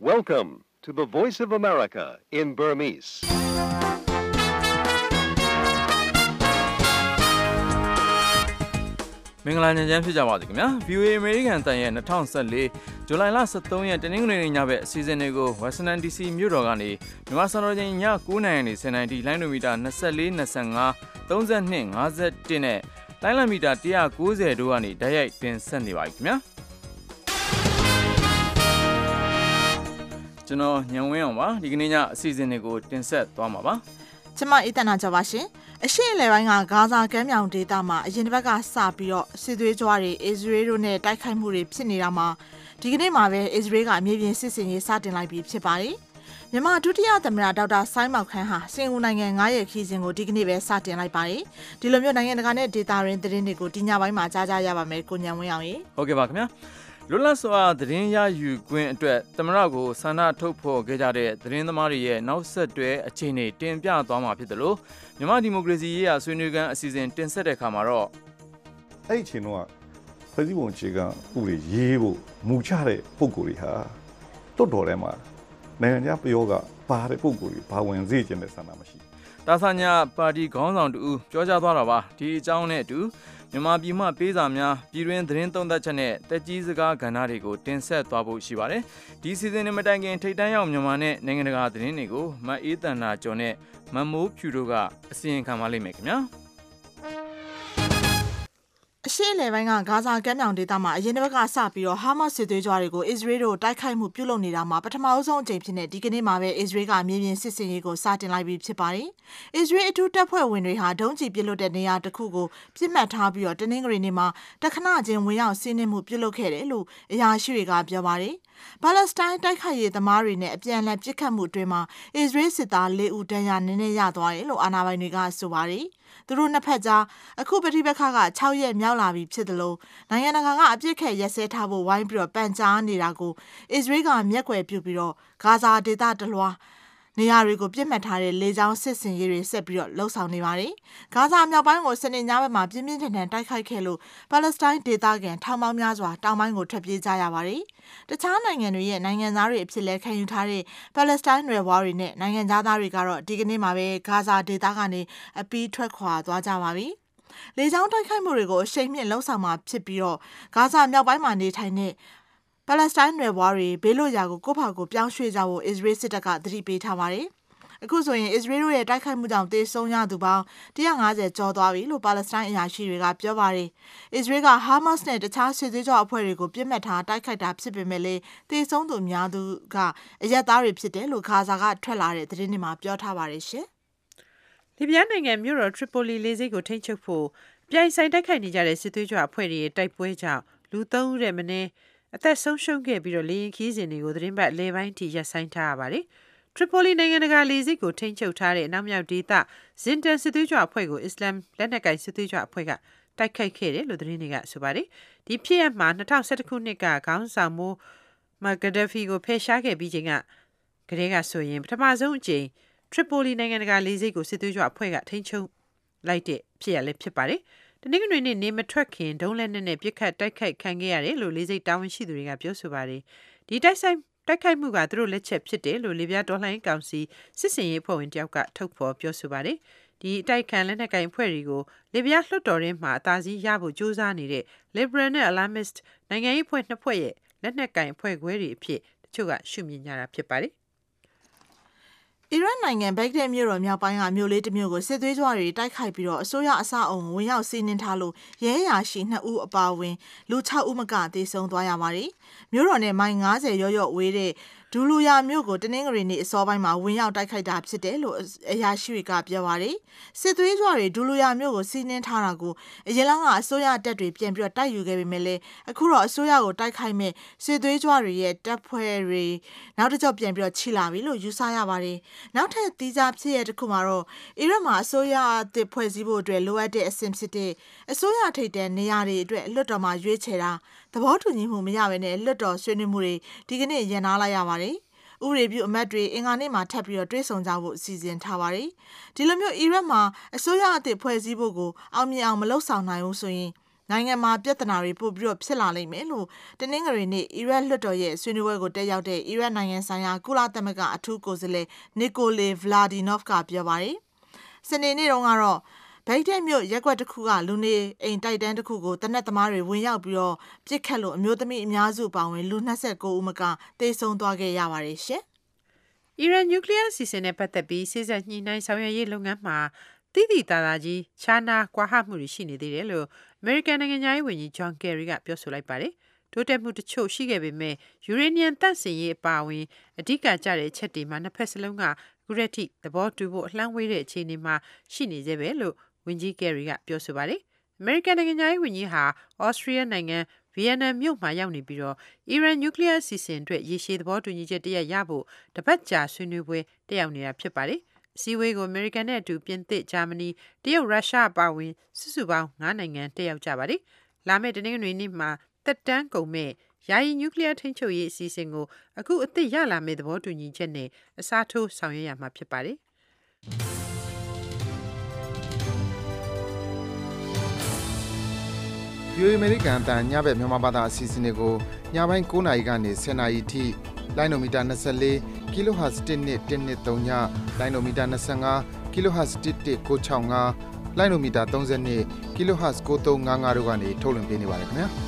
Welcome to the Voice of America in Burmese. ။မင်္ဂလာညချမ်းဖြစ်ကြပါစေခင်ဗျာ VOA American တန်ရဲ့2014ဇူလိုင်လ23ရက်တနင်္ဂနွေနေ့ညဘက်အစီအစဉ်တွေကို Washington DC မြို့တော်ကနေမြန်မာစံတော်ချိန်ည9:00နာရီနဲ့10:00နာရီလိုင်းဒိုမီတာ24 25 32 51နဲ့လိုင်းလံမီတာ190တို့ကနေဓာတ်ရိုက်တင်ဆက်နေပါပြီခင်ဗျာကျွန်တော်ညံဝင်းအောင်ပါဒီကနေ့ညအစီအစဉ်တွေကိုတင်ဆက်သွားမှာပါကျမအေးတနာကြပါရှင်အရှေ့အလယ်ပိုင်းကဂါဇာကမ်းမြောင်ဒေသမှာအရင်တစ်ပတ်ကစပြီးတော့စစ်သွေးကြွတွေအစ္စရေးတို့နဲ့တိုက်ခိုက်မှုတွေဖြစ်နေတာမှာဒီကနေ့မှာပဲအစ္စရေးကအမြင့်ပြင်းစစ်စင်ရေးစတင်လိုက်ပြီးဖြစ်ပါတယ်မြန်မာဒုတိယသမ္မတဒေါက်တာဆိုင်းမောက်ခန်းဟာစင်ကာပူနိုင်ငံ9ရက်ခီးစဉ်ကိုဒီကနေ့ပဲစတင်လိုက်ပါတယ်ဒီလိုမျိုးနိုင်ငံတကာနဲ့ဒေသရင်းသတင်းတွေကိုဒီညပိုင်းမှာကြားကြရပါမယ်ကိုညံဝင်းအောင်ရေဟုတ်ကဲ့ပါခင်ဗျာလွတ်လပ်စွာသတင်းရယူခွင့်အတွက်သမ္မတကိုဆန္ဒထုတ်ဖော်ခဲ့ကြတဲ့သတင်းသမားတွေရဲ့နောက်ဆက်တွဲအခြေအနေတင်ပြသွားမှာဖြစ်တယ်လို့မြန်မာဒီမိုကရေစီရေးရာဆွေးနွေးခန်းအစီအစဉ်တင်ဆက်တဲ့အခါမှာတော့အဲ့ဒီအချိန်တော့ဖွဲ့စည်းပုံအခြေခံဥပဒေရေးဖို့မူချတဲ့ပုံကိုယ်တွေဟာတော်တော်ထဲမှာနိုင်ငံခြားပယောကပါတဲ့ပုံကိုယ်တွေဘာဝင်စေချင်တဲ့ဆန္ဒမရှိတာဆာညာပါတီခေါင်းဆောင်တူပြောကြားသွားတာပါဒီအကြောင်းနဲ့အတူမြန်မာပြည်မှပေးစာများပြည်တွင်းသတင်းသုံးသပ်ချက်နဲ့တက်ကြီးစကားကဏ္ဍတွေကိုတင်ဆက်သွားဖို့ရှိပါတယ်ဒီစီစဉ်နဲ့မတိုင်ခင်ထိပ်တန်းရောက်မြန်မာနဲ့နိုင်ငံတကာသတင်းတွေကိုမအေးတန်နာကျော်နဲ့မမိုးဖြူတို့ကအစီရင်ခံပါလိမ့်မယ်ခင်ဗျာအရှေ့အလယ်ပိုင်းကဂါဇာကမ်းမြောင်ဒေသမှာအရင်တစ်ပတ်ကစပြီးတော့ဟာမတ်စစ်သွေးကြွတွေကိုအစ္စရေးတို့တိုက်ခိုက်မှုပြုလုပ်နေတာမှာပထမဆုံးအကြိမ်ဖြစ်နေဒီကနေ့မှာပဲအစ္စရေးကမြေပြင်စစ်ဆင်ရေးကိုစတင်လိုက်ပြီးဖြစ်ပါတယ်။အစ္စရေးအထူးတပ်ဖွဲ့ဝင်တွေဟာဒုံးကျည်ပစ်လွတ်တဲ့နေရာတစ်ခုကိုပြစ်မှတ်ထားပြီးတော့တနင်္ဂနွေနေ့မှာတခဏချင်းဝင်ရောက်စီးနင်းမှုပြုလုပ်ခဲ့တယ်လို့အရာရှိတွေကပြောပါတယ်။ပါလက်စတိုင်းတိုက်ခိုက်ရေးသမားတွေနဲ့အပြန်အလှန်ပစ်ခတ်မှုအတွင်းမှာအစ္စရေးစစ်သား4ဦးဒဏ်ရာနည်းနည်းရသွားတယ်လို့အာဏာပိုင်တွေကဆိုပါတယ်။သူတို့နှစ်ဖက်ကြားအခုပဋိပက္ခက6ရက်မြောက်လာပြီဖြစ်တယ်လို့နိုင်ငံတကာကအပြစ်ခတ်ရက်စဲထားဖို့ဝိုင်းပြီးတော့ပန်ကြားနေတာကိုအစ္စရေးကမျက်ကွယ်ပြုပြီးတော့ဂါဇာဒေသတလွှာနေရာတွေကိုပြစ်မှတ်ထားတဲ့လေကြောင်းစစ်စင်ရေးတွေဆက်ပြီးတော့လှုပ်ဆောင်နေပါတယ်။ဂါဇာမြောက်ပိုင်းကိုစနေညဘက်မှာပြင်းပြင်းထန်ထန်တိုက်ခိုက်ခဲ့လို့ပါလက်စတိုင်းဒေသခံထောင်ပေါင်းများစွာတောင်ပိုင်းကိုထွက်ပြေးကြရပါတယ်။တခြားနိုင်ငံတွေရဲ့နိုင်ငံသားတွေအဖြစ်လက်ခံယူထားတဲ့ပါလက်စတိုင်းနွယ်ဖွားတွေနဲ့နိုင်ငံသားတွေကတော့ဒီကနေ့မှာပဲဂါဇာဒေသကနေအပီးထွက်ခွာသွားကြပါပြီ။လေကြောင်းတိုက်ခိုက်မှုတွေကိုအရှိန်မြင့်လှုပ်ဆောင်မှာဖြစ်ပြီးတော့ဂါဇာမြောက်ပိုင်းမှာနေထိုင်တဲ့ပါလက်စတိုင်းနွယ်ဖွားတွေဘေးလွတ်ရာကိုကိုယ့်ဘာကိုပြောင်းရွှေ့ကြဖို့အစ္စရေးစစ်တပ်ကသတိပေးထားပါတယ်။အခုဆိုရင်အစ္စရေးတို့ရဲ့တိုက်ခိုက်မှုကြောင့်သေဆုံးရသူပေါင်း150ကျော်သွားပြီလို့ပါလက်စတိုင်းအရာရှိတွေကပြောပါတယ်။အစ္စရေးကဟာမတ်စ်နဲ့တခြားစစ်သွေးကြွအဖွဲ့တွေကိုပြစ်မှတ်ထားတိုက်ခိုက်တာဖြစ်ပေမဲ့လည်းသေဆုံးသူများသူကအရက်သားတွေဖြစ်တယ်လို့ဂါဇာကထွက်လာတဲ့သတင်းတွေမှာပြောထားပါတယ်ရှင်။လီဘီယာနိုင်ငံမြို့တော်ထရီပိုလီလေဆိပ်ကိုထိန်းချုပ်ဖို့ပြိုင်ဆိုင်တိုက်ခိုက်နေကြတဲ့စစ်သွေးကြွအဖွဲ့တွေရဲ့တိုက်ပွဲကြောင့်လူ3ဦးရဲ့မင်းအသက်ဆုံးရှုံးခဲ့ပြီးတော့လေရင်ခီးစဉ်တွေကိုသတင်းပတ်လေပိုင်းထိရပ်ဆိုင်းထားရပါတယ်။ထရီပိုလီနိုင်ငံတကာလေဆိပ်ကိုထိန်းချုပ်ထားတဲ့အနောက်မြောက်ဒေသဇင်တန်စစ်သွေးကြွအဖွဲ့ကိုအစ္စလမ်လက်နက်ကိုင်စစ်သွေးကြွအဖွဲ့ကတိုက်ခိုက်ခဲ့တယ်လို့သတင်းတွေကဆိုပါတယ်။ဒီဖြစ်ရပ်မှာ2011ခုနှစ်ကခေါင်းဆောင်မိုမာဂဒဖီကိုဖယ်ရှားခဲ့ပြီးချိန်ကတည်းကဆိုရင်ပထမဆုံးအကြိမ်ထရီပိုလီနိုင်ငံတကာလေဆိပ်ကိုစစ်သွေးကြွအဖွဲ့ကထိန်းချုပ်လိုက်တဲ့ဖြစ်ရပ်လည်းဖြစ်ပါတယ်။တနင်္ဂနွေနေ့နေမထွက်ခင်ဒုံးလက်နက်နဲ့ပြစ်ခတ်တိုက်ခိုက်ခံခဲ့ရတယ်လို့လေဆိပ်တာဝန်ရှိသူတွေကပြောဆိုပါတယ်။ဒီတိုက်ခိုက်မှုကသူတို့လက်ချက်ဖြစ်တယ်လို့လီဘီယာတော်လှန်ရေးကောင်စီစစ်စင်ရေးဖွဲ့ဝင်တယောက်ကထုတ်ဖော်ပြောဆိုပါတယ်။ဒီအတိုက်ခံလက်နက်ကိုင်အဖွဲ့တွေကိုလီဘီယာလွှတ်တော်ထဲမှာအသာစီးရဖို့ကြိုးစားနေတဲ့ Liberal နဲ့ Alarmist နိုင်ငံရေးဖွဲ့နှစ်ဖွဲ့ရဲ့လက်နက်ကိုင်အဖွဲ့ခွဲတွေအဖြစ်တချို့ကရှုမြင်ကြတာဖြစ်ပါတယ်။အီရန်နိုင်ငံဘက်ဂဒက်မြို့တော်မြောက်ပိုင်းကမြို့လေးတစ်မြို့ကိုစစ်သွေးကြွတွေတိုက်ခိုက်ပြီးတော့အစိုးရအဆောက်အုံဝင်ရောက်စီးနင်းထားလို့ရဲအရာရှိ2ဦးအပါအဝင်လူ6ဦးမကသေဆုံးသွားရပါတယ်။မြို့တော်နဲ့မိုင်90ရော့ဝေးတဲ့ဒူလူယာမြို့ကိုတနင်္ဂနွေနေ့အစောပိုင်းမှာဝင်ရောက်တိုက်ခိုက်တာဖြစ်တယ်လို့အရာရှိတွေကပြောပါတယ်။စစ်သွေးကြွတွေဒူလူယာမြို့ကိုစီးနင်းထားတာကိုအရင်ကအစိုးရတပ်တွေပြန်ပြီးတော့တိုက်ယူခဲ့ပေမဲ့လည်းအခုတော့အစိုးရကိုတိုက်ခိုက်မဲ့စစ်သွေးကြွတွေရဲ့တပ်ဖွဲ့တွေနောက်တစ်ကြော့ပြန်ပြီးတော့ချိလာပြီလို့ယူဆရပါတယ်။နောက်ထပ်တီးခြားဖြစ်ရတဲ့တစ်ခုမှာတော့အီရတ်မှာအစိုးရအသစ်ဖွဲ့စည်းဖို့အတွက်လိုအပ်တဲ့အဆင့်ဖြစ်တဲ့အစိုးရထိပ်တန်းနေရာတွေအတွက်လွှတ်တော်မှာရွေးချယ်တာသဘောတူညီမှုမရဘဲနဲ့လွှတ်တော်ဆွေးနွေးမှုတွေဒီကနေ့ရပ်နားလိုက်ရပါတယ်။ဥပဒေပြုအမတ်တွေအင်္ဂါနေ့မှာထပ်ပြီးတော့တွဲဆောင်ကြဖို့စီစဉ်ထားပါတယ်။ဒီလိုမျိုးအီရတ်မှာအစိုးရအသစ်ဖွဲ့စည်းဖို့ကိုအောင်မြင်အောင်မလုပ်ဆောင်နိုင်ဘူးဆိုရင်နိုင်ငံမှာပြဿနာတွေပို့ပြီးတော့ဖြစ်လာလိမ့်မယ်လို့တနင်္ဂနွေနေ့အီရတ်လွှတ်တော်ရဲ့ဆွေးနွေးပွဲကိုတက်ရောက်တဲ့အီရတ်နိုင်ငံဆိုင်ရာကုလသမဂ္ဂအထူးကိုယ်စားလှယ်နီကိုလေဗလာဒီနော့ဖ်ကပြောပါတယ်။စနေနေ့တုန်းကတော့ဗိတ်တဲ့မြို့ရက်ကွက်တစ်ခုကလူနေအိမ်တိုက်တန်းတစ်ခုကိုတနက်သမားတွေဝင်ရောက်ပြီးတော့ပြစ်ခတ်လို့အမျိုးသမီးအများစုပါဝင်လူ29ဦးမကသေဆုံးသွားခဲ့ရပါတယ်ရှင်။အီရန်နျူကလ িয়ার စီစဉ်နဲ့ပတ်သက်ပြီးစေစပ်ညှိနှိုင်းဆောင်ရွက်ရေးလုပ်ငန်းမှာတိတိတသာကြီးခြားနာကွာဟမှုတွေရှိနေသေးတယ်လို့အမေရိကန်နိုင်ငံသားရေးဝန်ကြီးဂျွန်ကယ်ရီကပြောဆိုလိုက်ပါတယ်။တိုးတက်မှုတချို့ရှိခဲ့ပေမဲ့ယူရေနီယံတန့်စင်ရေးအပါအဝင်အဓိကကျတဲ့ချက်တွေမှာနှစ်ဖက်စလုံးကခုရက်ထိသဘောတူဖို့အလှမ်းဝေးတဲ့အခြေအနေမှာရှိနေသေးပဲလို့ဝန်ကြီးကယ်ရီကပြောဆိုပါတယ်။အမေရိကန်နိုင်ငံသားရေးဝန်ကြီးဟာဩစတြေးလျနိုင်ငံဗီယက်နမ်မြို့မှာရောက်နေပြီးတော့အီရန်နျူကလ িয়ার စီစဉ်အတွက်ရေရှည်သဘောတူညီချက်တရက်ရဖို့တပတ်ကြာဆွေးနွေးပွဲတက်ရောက်နေတာဖြစ်ပါတယ်။စီဝေးကိုအမေရိကန်နဲ့အတူပြင်သစ်၊ဂျာမနီ၊တရုတ်၊ရုရှားအပါအဝင်စုစုပေါင်း9နိုင်ငံတက်ရောက်ကြပါတယ်။လာမယ့်တနင်္ဂနွေနေ့မှာတက်တန်းကုန်မဲ့ယာယီနျူကလ িয়ার ထိန်းချုပ်ရေးအစီအစဉ်ကိုအခုအသစ်ရလာမယ့်သဘောတူညီချက်နဲ့အစားထိုးဆောင်ရွက်ရမှာဖြစ်ပါတယ်။ VOA အမေရိကန်အတန်ညဘက်မြန်မာဘာသာအစီအစဉ်တွေကိုညပိုင်း9:00နာရီကနေ10:00နာရီထိလိုင်းနိုမီတာ24 kHz 12123ညလိုင်းနိုမီတာ25 kHz 11965လိုင်းနိုမီတာ32 kHz 9355တို့ကနေထုတ်လွှင့်ပေးနေပါတယ်ခင်ဗျာ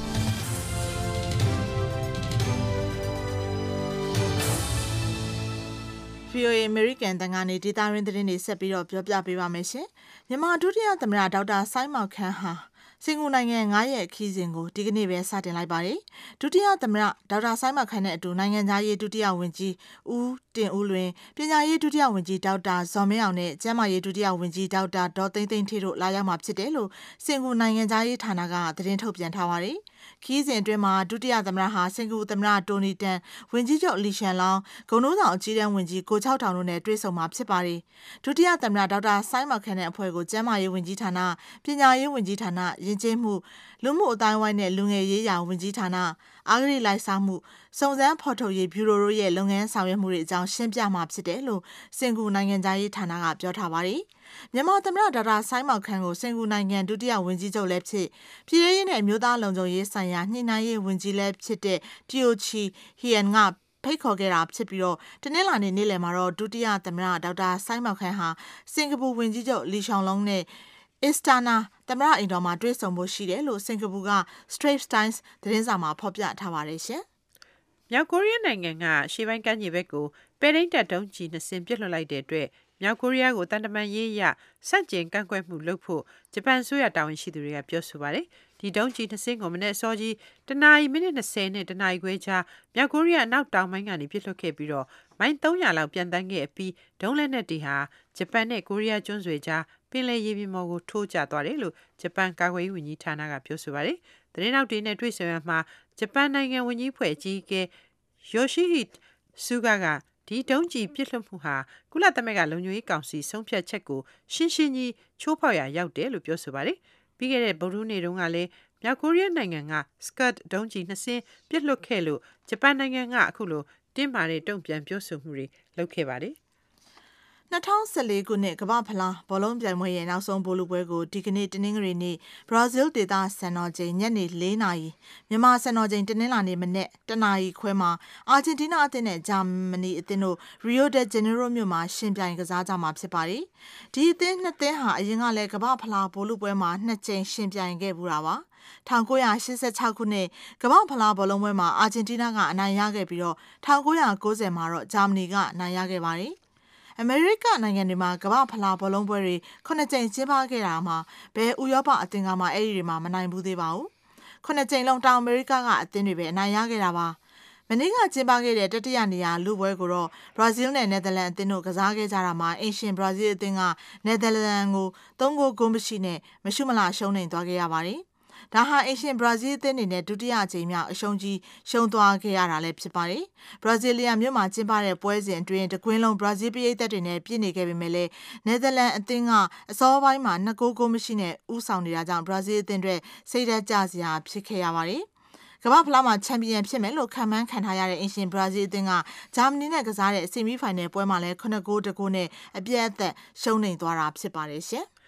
VOA American တန်ကနေဒေတာရင်းသတင်းတွေဆက်ပြီးတော့ပြောပြပေးပါမယ်ရှင်မြန်မာဒုတိယသမ္မတဒေါက်တာဆိုင်းမောက်ခန်းဟာစင်ကာပူနိုင်ငံ9ရက်ခီးစဉ်ကိုဒီကနေ့ပဲစတင်လိုက်ပါတယ်။ဒုတိယသမ္မတဒေါက်တာဆိုင်းမခန့်နဲ့အတူနိုင်ငံသားရေးဒုတိယဝန်ကြီးဦးတင်ဦးလွင်ပညာရေးဒုတိယဝန်ကြီးဒေါက်တာဇော်မင်းအောင်နဲ့ကျန်းမာရေးဒုတိယဝန်ကြီးဒေါက်တာဒေါ်သိန်းသိန်းထေတို့လာရောက်မှာဖြစ်တယ်လို့စင်ကာပူနိုင်ငံသားရေးဌာနကသတင်းထုတ်ပြန်ထားပါတယ်။ခီးစဉ်အတွင်းမှာဒုတိယသမ္မတဟာစင်ကာပူသမ္မတတိုနီတန်ဝန်ကြီးချုပ်လီရှန်လောင်းဂုဏ်ဆောင်အကြီးတန်းဝန်ကြီးကို6000တို့နဲ့တွေ့ဆုံမှာဖြစ်ပါတယ်။ဒုတိယသမ္မတဒေါက်တာဆိုင်းမခန့်နဲ့အဖွဲ့ကိုကျန်းမာရေးဝန်ကြီးဌာနပညာရေးဝန်ကြီးဌာနယဉ်ကျေးမှုလူမှုအတိုင်းဝိုင်းနဲ့လူငယ်ရေးရာဝန်ကြီးဌာနအာဂရိလိုက်စားမှုစုံစမ်းဖော်ထုတ်ရေးဘျူရိုတို့ရဲ့လုပ်ငန်းဆောင်ရွက်မှုတွေအကြောင်းရှင်းပြမှာဖြစ်တယ်လို့စင်ကာပူနိုင်ငံသားရေးဌာနကပြောထားပါတယ်။မြန်မာသမ္မတဒေါက်တာဆိုင်းမောက်ခန့်ကိုစင်ကာပူနိုင်ငံဒုတိယဝန်ကြီးချုပ်လည်းဖြစ်ပြည်ထောင်စုနဲ့မြို့သားလုံခြုံရေးဆိုင်ရာညှိနှိုင်းရေးဝန်ကြီးလည်းဖြစ်တဲ့တီယိုချီဟီယန်ကဖိတ်ခေါ်ခဲ့တာဖြစ်ပြီးတော့တနင်္လာနေ့နေ့လယ်မှာတော့ဒုတိယသမ္မတဒေါက်တာဆိုင်းမောက်ခန့်ဟာစင်ကာပူဝန်ကြီးချုပ်လီရှောင်လုံးနဲ့Istana သမ္မတအိမ်တော်မှာတွေ့ဆုံဖို့ရှိတယ်လို့စင်ကာပူက Straits Times သတင်းစာမှာဖော်ပြထားပါတယ်ရှင်။မြောက်ကိုရီးယားနိုင်ငံကရှေ့ပိုင်းကမ်းခြေဘက်ကိုပဲရင်းတပ်တုံးကြီး2စင်းပစ်လွှတ်လိုက်တဲ့အတွက်မြောက်ကိုရီးယားကိုတန်တမန်ရေးရစန့်ကျင်ကန့်ကွက်မှုလုပ်ဖို့ဂျပန်ဆိုရတာဝန်ရှိသူတွေကပြောဆိုပါတယ်။ဒီတုံးကြီး2စင်းကိုမနေ့စောကြီးတနာရီမိနစ်20နဲ့တနာရီခွဲကြားမြောက်ကိုရီးယားအနောက်တောင်ပိုင်းကနေပစ်လွှတ်ခဲ့ပြီးတော့မိုင်300လောက်ပြန်တန်းခဲ့ပြီးဒုံးလက်နက်တွေဟာဂျပန်နဲ့ကိုရီးယားကျွန်းဆွယ်ကြားပင်လယ်ရေပြင်ပေါ်ကိုထိုးကျသွားတယ်လို့ဂျပန်ကာကွယ်ရေးဝန်ကြီးဌာနကပြောဆိုပါတယ်။သတင်းနောက်တွေနဲ့တွေ့ဆုံရမှာဂျပန်နိုင်ငံဝန်ကြီးဖွဲ့အကြီးအကဲယိုရှိဟိဆူဂါကဒီတုံးကြီးပြစ်လွှတ်မှုဟာကုလသမဂ္ဂလုံခြုံရေးကောင်စီဆုံးဖြတ်ချက်ကိုရှင်းရှင်းကြီးချိုးဖောက်ရာရောက်တယ်လို့ပြောဆိုပါတယ်။ပြီးခဲ့တဲ့ဗုဒ္ဓဟူးနေ့တုန်းကလည်းမြောက်ကိုရီးယားနိုင်ငံကစကတ်ဒုံးကြီး2စင်းပြစ်လွှတ်ခဲ့လို့ဂျပန်နိုင်ငံကအခုလိုတင်းမာတဲ့တုံ့ပြန်ပြောဆိုမှုတွေလုပ်ခဲ့ပါတယ်။ 2014ခုနှစ်ကမ္ဘာ့ဖလားဘောလုံးပြိုင်ပွဲရဲ့နောက်ဆုံးဗိုလ်လုပွဲကိုဒီကနေ့တနင်္ဂနွေနေ့ဘရာဇီးဒေသစံတော်ချိန်ညနေ4နာရီမြန်မာစံတော်ချိန်တနင်္လာနေ့မနေ့တနာရီခွဲမှာအာဂျင်တီးနားအသင်းနဲ့ဂျာမနီအသင်းတို့ရီယိုဒဂျနေရိုမြို့မှာရှင်ပြိုင်ကစားကြမှာဖြစ်ပါတယ်။ဒီအသင်းနှစ်သင်းဟာအရင်ကလည်းကမ္ဘာ့ဖလားဗိုလ်လုပွဲမှာ2ကြိမ်ရှင်ပြိုင်ခဲ့ပူတာပါ။1986ခုနှစ်ကမ္ဘာ့ဖလားဘောလုံးပွဲမှာအာဂျင်တီးနားကအနိုင်ရခဲ့ပြီးတော့1990မှာတော့ဂျာမနီကအနိုင်ရခဲ့ပါတယ်။အမေရိကနိုင်ငံတွေမှာကမ္ဘာ့ဖလားဘောလုံးပွဲတွေ9ကြိမ်ကျင်းပခဲ့တာမှာဘယ်ဥရောပအသင်းကမှအဲ့ဒီတွေမှာမနိုင်ဘူးသေးပါဘူး။9ကြိမ်လုံးတောင်အမေရိကကအသင်းတွေပဲအနိုင်ရခဲ့တာပါ။မနေ့ကကျင်းပခဲ့တဲ့တတိယနေရာလူပွဲကိုတော့ဘရာဇီးနဲ့နယ်သာလန်အသင်းတို့ကစားခဲ့ကြတာမှာအင်ရှင်ဘရာဇီးအသင်းကနယ်သာလန်ကို3ဂိုးဂိုးမရှိနဲ့မရှုမလရှုံးနိမ့်သွားခဲ့ရပါတယ်။ဒါဟာအရှင်ဘရာဇီးအသင်းအနေနဲ့ဒုတိယအကြိမ်မြောက်အရှုံးကြီးရှုံးသွားခဲ့ရတာလည်းဖြစ်ပါတယ်။ဘရာဇီးလီယံမြို့မှာကျင်းပတဲ့ပွဲစဉ်အတွင်းတကွင်းလုံးဘရာဇီးပရိသတ်တွေနဲ့ပြည့်နေခဲ့ပေမဲ့လည်းနယ်သာလန်အသင်းကအစောပိုင်းမှာ2ဂိုးဂိုးမရှိနဲ့ဦးဆောင်နေတာကြောင့်ဘရာဇီးအသင်းတွေစိတ်ဓာတ်ကျစရာဖြစ်ခဲ့ရပါတယ်။ကမ္ဘာ့ဖလားမှာချန်ပီယံဖြစ်မယ်လို့ခံမှန်းခံထားရတဲ့အင်ရှင်ဘရာဇီးအသင်းကဂျာမနီနဲ့ကစားတဲ့ဆီမီဖိုင်နယ်ပွဲမှာလည်း9ဂိုး1ဂိုးနဲ့အပြတ်အသတ်ရှုံးနိမ့်သွားတာဖြစ်ပါတယ်ရှင်။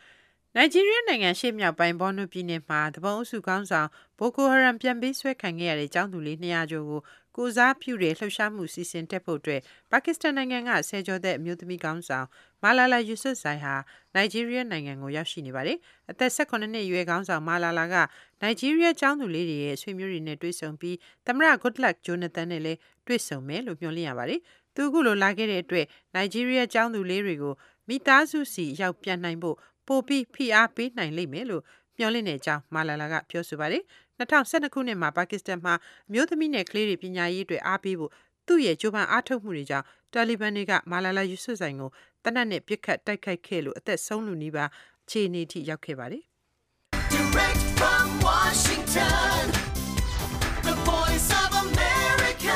နိုင်ဂျီးရီးယားနိုင်ငံရှေ့မြောက်ပိုင်းဘော်နိုပြည်နယ်မှာတပုံအုပ်စုခေါင်းဆောင်ဘိုကိုဟရမ်ပြန်ပေးဆွဲခံခဲ့ရတဲ့ကျောင်းသူလေး200ကျော်ကိုကိုစားပြုတဲ့လှုပ်ရှားမှုစီစဉ်တက်ဖို့အတွက်ပါကစ္စတန်နိုင်ငံကဆယ်ကျော်သက်အမျိုးသမီးခေါင်းဆောင်မာလာလာယူဆွတ်ဇိုင်ဟာနိုင်ဂျီးရီးယားနိုင်ငံကိုရောက်ရှိနေပါတယ်။အသက်18နှစ်အရွယ်ခေါင်းဆောင်မာလာလာကနိုင်ဂျီးရီးယားကျောင်းသူလေးတွေရဲ့ဆွေမျိုးတွေနဲ့တွေ့ဆုံပြီးသမ္မတ Goodluck Jonathan နဲ့လည်းတွေ့ဆုံမယ်လို့မျှော်လင့်ရပါတယ်။သူကလိုလာခဲ့တဲ့အတွက်နိုင်ဂျီးရီးယားကျောင်းသူလေးတွေကိုမိသားစုစီရောက်ပြန်နိုင်ဖို့ပိုပြီးဖိအားပေးနိုင်လိမ့်မယ်လို့မျှော်လင့်နေကြောင်းမာလာလာကပြောဆိုပါတယ်။2012ခုနှစ်မှာပါကစ္စတန်မှာအမျိုးသမီးနဲ့ကလေးတွေပညာရေးအတွက်အားပေးဖို့သူ့ရဲ့ကြိုးပမ်းအားထုတ်မှုတွေကြောင့်တာလီဘန်တွေကမာလာလာယူဆွတ်ဇိုင်ကိုတနက်နဲ့ပြစ်ခတ်တိုက်ခိုက်ခဲ့လို့အသက်ဆုံးလူနီးပါးအခြေအနေထိရောက်ခဲ့ပါတယ်။ Direct from Washington, the voice of America,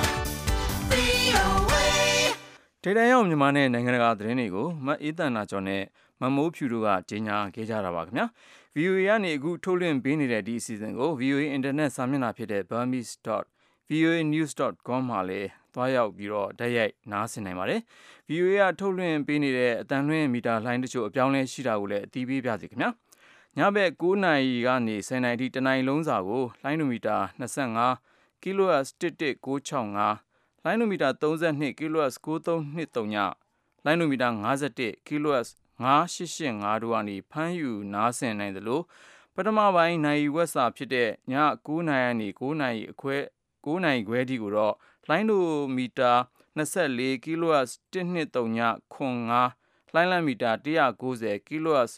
VOA. ဒေတာရောက်မြန်မာနဲ့နိုင်ငံတကာသတင်းတွေကိုမအေးတန်နာကျော်နဲ့မမိုးဖြူတို့ကကြီးညာခဲ့ကြတာပါခင်ဗျာ VOA ကနေအခုထုတ်လွှင့်ပေးနေတဲ့ဒီအစီအစဉ်ကို VOA Internet စာမျက်နှာဖြစ်တဲ့ burmese.voanews.com မှာလည်းသွားရောက်ပြီးတော့တိုက်ရိုက်နားဆင်နိုင်ပါတယ် VOA ကထုတ်လွှင့်ပေးနေတဲ့အတန်လွှင့်မီတာလိုင်းတချို့အပြောင်းလဲရှိတာကိုလည်းအသိပေးပြစီခင်ဗျာညဘက်9နာရီကနေ10နာရီထိတနိုင်လုံးစာကိုလိုင်းနိုမီတာ25 kHz 11965လိုင်းနိုမီတာ32 kHz 9323ညလိုင်းနိုမီတာ51 kHz 9885တို့ကနေဖမ်းယူနားဆင်နိုင်သလိုပထမပိုင်းနိုင်ဝက်စာဖြစ်တဲ့ည9နာရီကနေ9နာရီခွဲထိကိုတော့လိုင်းနိုမီတာ24 kHz 123.5လိုင်းလံမီတာ190 kHz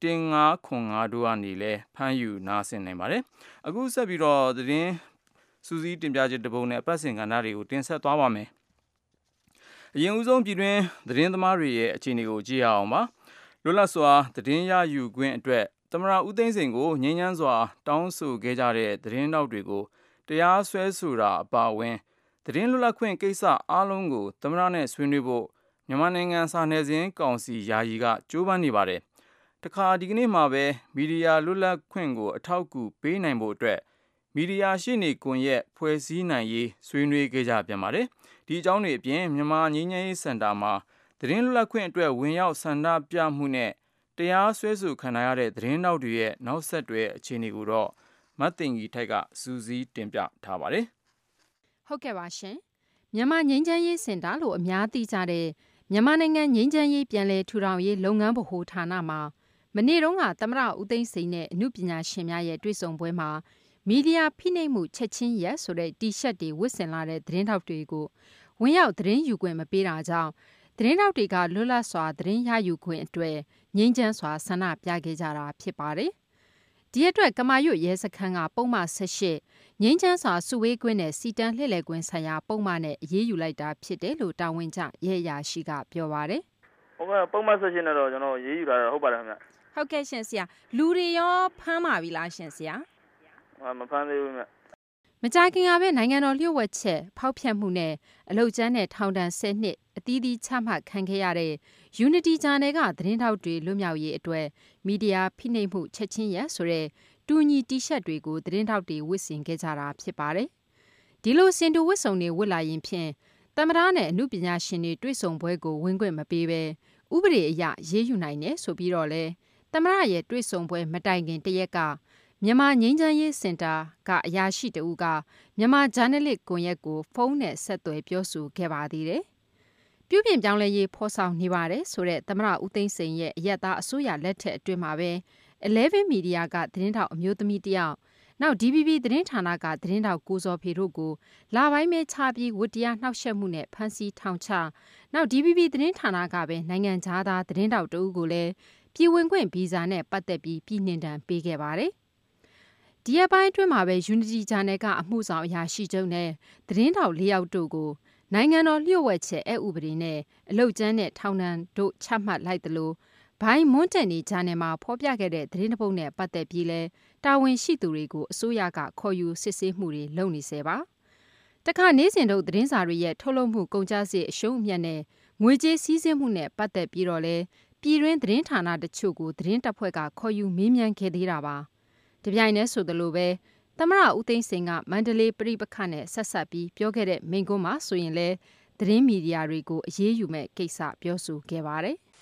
1505တို့ကနေလည်းဖမ်းယူနားဆင်နိုင်ပါတယ်အခုဆက်ပြီးတော့သတင်းစူးစီးတင်ပြချက်တစ်ပုဒ်နဲ့အပတ်စဉ်ကဏ္ဍတွေကိုတင်ဆက်သွားပါမယ်အရင်ဦးဆုံးပြည်တွင်းသတင်းသမားတွေရဲ့အခြေအနေကိုကြည့်ရအောင်ပါလွတ်လပ်စွာသတင်းရယူခွင့်အတွက်သမ္မတဦးသိန်းစိန်ကိုငြိမ်းချမ်းစွာတောင်းဆိုခဲ့ကြတဲ့သတင်းတောက်တွေကိုတရားစွဲဆိုတာအပါအဝင်သတင်းလွတ်လပ်ခွင့်ကိစ္စအားလုံးကိုသမ္မတနဲ့ဆွေးနွေးဖို့မြန်မာနိုင်ငံစာနယ်ဇင်းကောင်စီယာယီကကြိုးပမ်းနေပါတယ်တခါဒီကနေ့မှာပဲမီဒီယာလွတ်လပ်ခွင့်ကိုအထောက်အကူပေးနိုင်ဖို့အတွက်မီဒီယာရှေ့နေကွန်ရက်ဖွဲ့စည်းနိုင်ရေးဆွေးနွေးခဲ့ကြပြန်ပါတယ်ဒီအကြောင်းတွေအပြင်မြန်မာငြိမ်းချမ်းရေးစင်တာမှာသတင်းလွတ်လပ်ခွင့်အတွက်ဝင်ရောက်ဆန္ဒပြမှုနဲ့တရားစွဲဆိုခံရတဲ့သတင်းတောက်တွေရဲ့နောက်ဆက်တွဲအခြေအနေကိုတော့မတ်တင်ကြီးထိုက်ကစူးစီးတင်ပြထားပါတယ်ဟုတ်ကဲ့ပါရှင်မြန်မာငြိမ်းချမ်းရေးစင်တာလို့အများသိကြတဲ့မြန်မာနိုင်ငံငြိမ်းချမ်းရေးပြန်လည်ထူထောင်ရေးလုပ်ငန်းဗဟိုဌာနမှာမနေ့တုန်းကသမ္မတဦးသိန်းစိန်နဲ့အမှုပညာရှင်များရဲ့တွေ့ဆုံပွဲမှာမီဒီယာဖိနှိပ်မှုချက်ချင်းရက်ဆိုတဲ့တီရှပ်တွေဝတ်ဆင်လာတဲ့သတင်းထောက်တွေကိုဝင်ရောက်သတင်းယူခွင့်မပေးတာကြောင့်သတင်းထောက်တွေကလွတ်လပ်စွာသတင်းရယူခွင့်အတွက်ငြိမ်းချမ်းစွာဆန္ဒပြခဲ့ကြတာဖြစ်ပါတယ်။ဒီအတွက်ကမာရွတ်ရဲစခန်းကပုံမှန်18ငြိမ်းချမ်းစွာစုဝေးခွင့်နဲ့စီတန်းလှည့်လည်ခွင့်ဆိုင်ရာပုံမှန်နဲ့အရေးယူလိုက်တာဖြစ်တယ်လို့တာဝန်ကျရဲအရာရှိကပြောပါတယ်။ဟုတ်ကဲ့ပုံမှန်18နဲ့တော့ကျွန်တော်ရေးယူတာဟုတ်ပါတယ်ခင်ဗျ။ဟုတ်ကဲ့ရှင်ဆရာလူတွေရောဖမ်းပါပြီလားရှင်ဆရာ။မဖမ်းသေးဘူးခင်ဗျ။မကြခင်ကပဲနိုင်ငံတော်လျှို့ဝှက်ချက်ဖောက်ဖျက်မှုနဲ့အလုတ်ကျန်းနဲ့ထောင်ဒဏ်10နှစ်အသီးသီးချမှတ်ခံခဲ့ရတဲ့ Unity Channel ကသတင်းထောက်တွေလွတ်မြောက်ရေးအတွက်မီဒီယာဖိနှိပ်မှုချက်ချင်းရက်ဆိုတဲ့တူညီတီရှပ်တွေကိုသတင်းထောက်တွေဝတ်ဆင်ခဲ့ကြတာဖြစ်ပါတယ်။ဒီလိုစင်တူဝတ်စုံတွေဝတ်လာရင်ဖြင့်သမ္မတနဲ့အမှုပညာရှင်တွေတွေ့ဆုံပွဲကိုဝင်ခွင့်မပေးဘဲဥပဒေအရရေးယူနိုင်တယ်ဆိုပြီးတော့လဲသမ္မတရဲ့တွေ့ဆုံပွဲမတိုင်ခင်တရက်ကမြန်မာငြိမ်းချမ်းရေးစင်တာကအရာရှိတဦးကမြန်မာဂျာနယ်လစ်ကွန်ရက်ကိုဖုန်းနဲ့ဆက်သွယ်ပြောဆိုခဲ့ပါသေးတယ်။ပြုပြင်ပြောင်းလဲရေးဖော်ဆောင်နေပါတယ်ဆိုတဲ့သမ္မတဦးသိန်းစိန်ရဲ့အရက်သားအစိုးရလက်ထက်အတွင်းမှာပဲ11 Media ကသတင်းထောက်အမျိုးသမီးတယောက်နောက် DBB သတင်းဌာနကသတင်းထောက်ကိုဇော်ဖေတို့ကိုလာပိုင်းမဲချပြီးဝတ္တရားနှောက်ယှက်မှုနဲ့ဖမ်းဆီးထောင်ချနောက် DBB သတင်းဌာနကပဲနိုင်ငံခြားသားသတင်းထောက်တဦးကိုလည်းပြည်ဝင်ခွင့်ဗီဇာနဲ့ပတ်သက်ပြီးပြည်နှင်ဒဏ်ပေးခဲ့ပါတယ်။ဒီအပိုင်းအတွင်းမှာပဲ Unity Channel ကအမှုဆောင်အရာရှိချုပ်နဲ့သတင်းထောက်၄ယောက်တို့ကိုနိုင်ငံတော်လျှို့ဝှက်ချက်အဥပဒေနဲ့အလုတ်ကျန်းနဲ့ထောင်ဒဏ်တို့ချမှတ်လိုက်သလိုဘိုင်းမွန်းတက်နေဂျာနယ်မှာဖော်ပြခဲ့တဲ့သတင်းတစ်ပုဒ်နဲ့ပတ်သက်ပြီးလဲတာဝန်ရှိသူတွေကိုအစိုးရကခေါ်ယူစစ်ဆေးမှုတွေလုပ်နေစေပါတခါနေ့စဉ်တို့သတင်းစာတွေရဲ့ထုတ်လုပ်မှုကုန်ကျစရိတ်အရှုံးအမြတ်နဲ့ငွေကြေးစည်းစိမ်မှုနဲ့ပတ်သက်ပြီးတော့လဲပြည်တွင်းသတင်းဌာနတချို့ကိုသတင်းတပ်ဖွဲ့ကခေါ်ယူမေးမြန်းခဲ့သေးတာပါတပြိုင်တည်းဆိုသလိုပဲသမ္မတဦးသိန်းစိန်ကမန္တလေးပြည်ပခတ်နဲ့ဆက်ဆက်ပြီးပြောခဲ့တဲ့မိန့်ခွန်းမှာဆိုရင်လဲသတင်းမီဒီယာတွေကိုအရေးယူမဲ့ကိစ္စပြောဆိုခဲ့ပါတယ်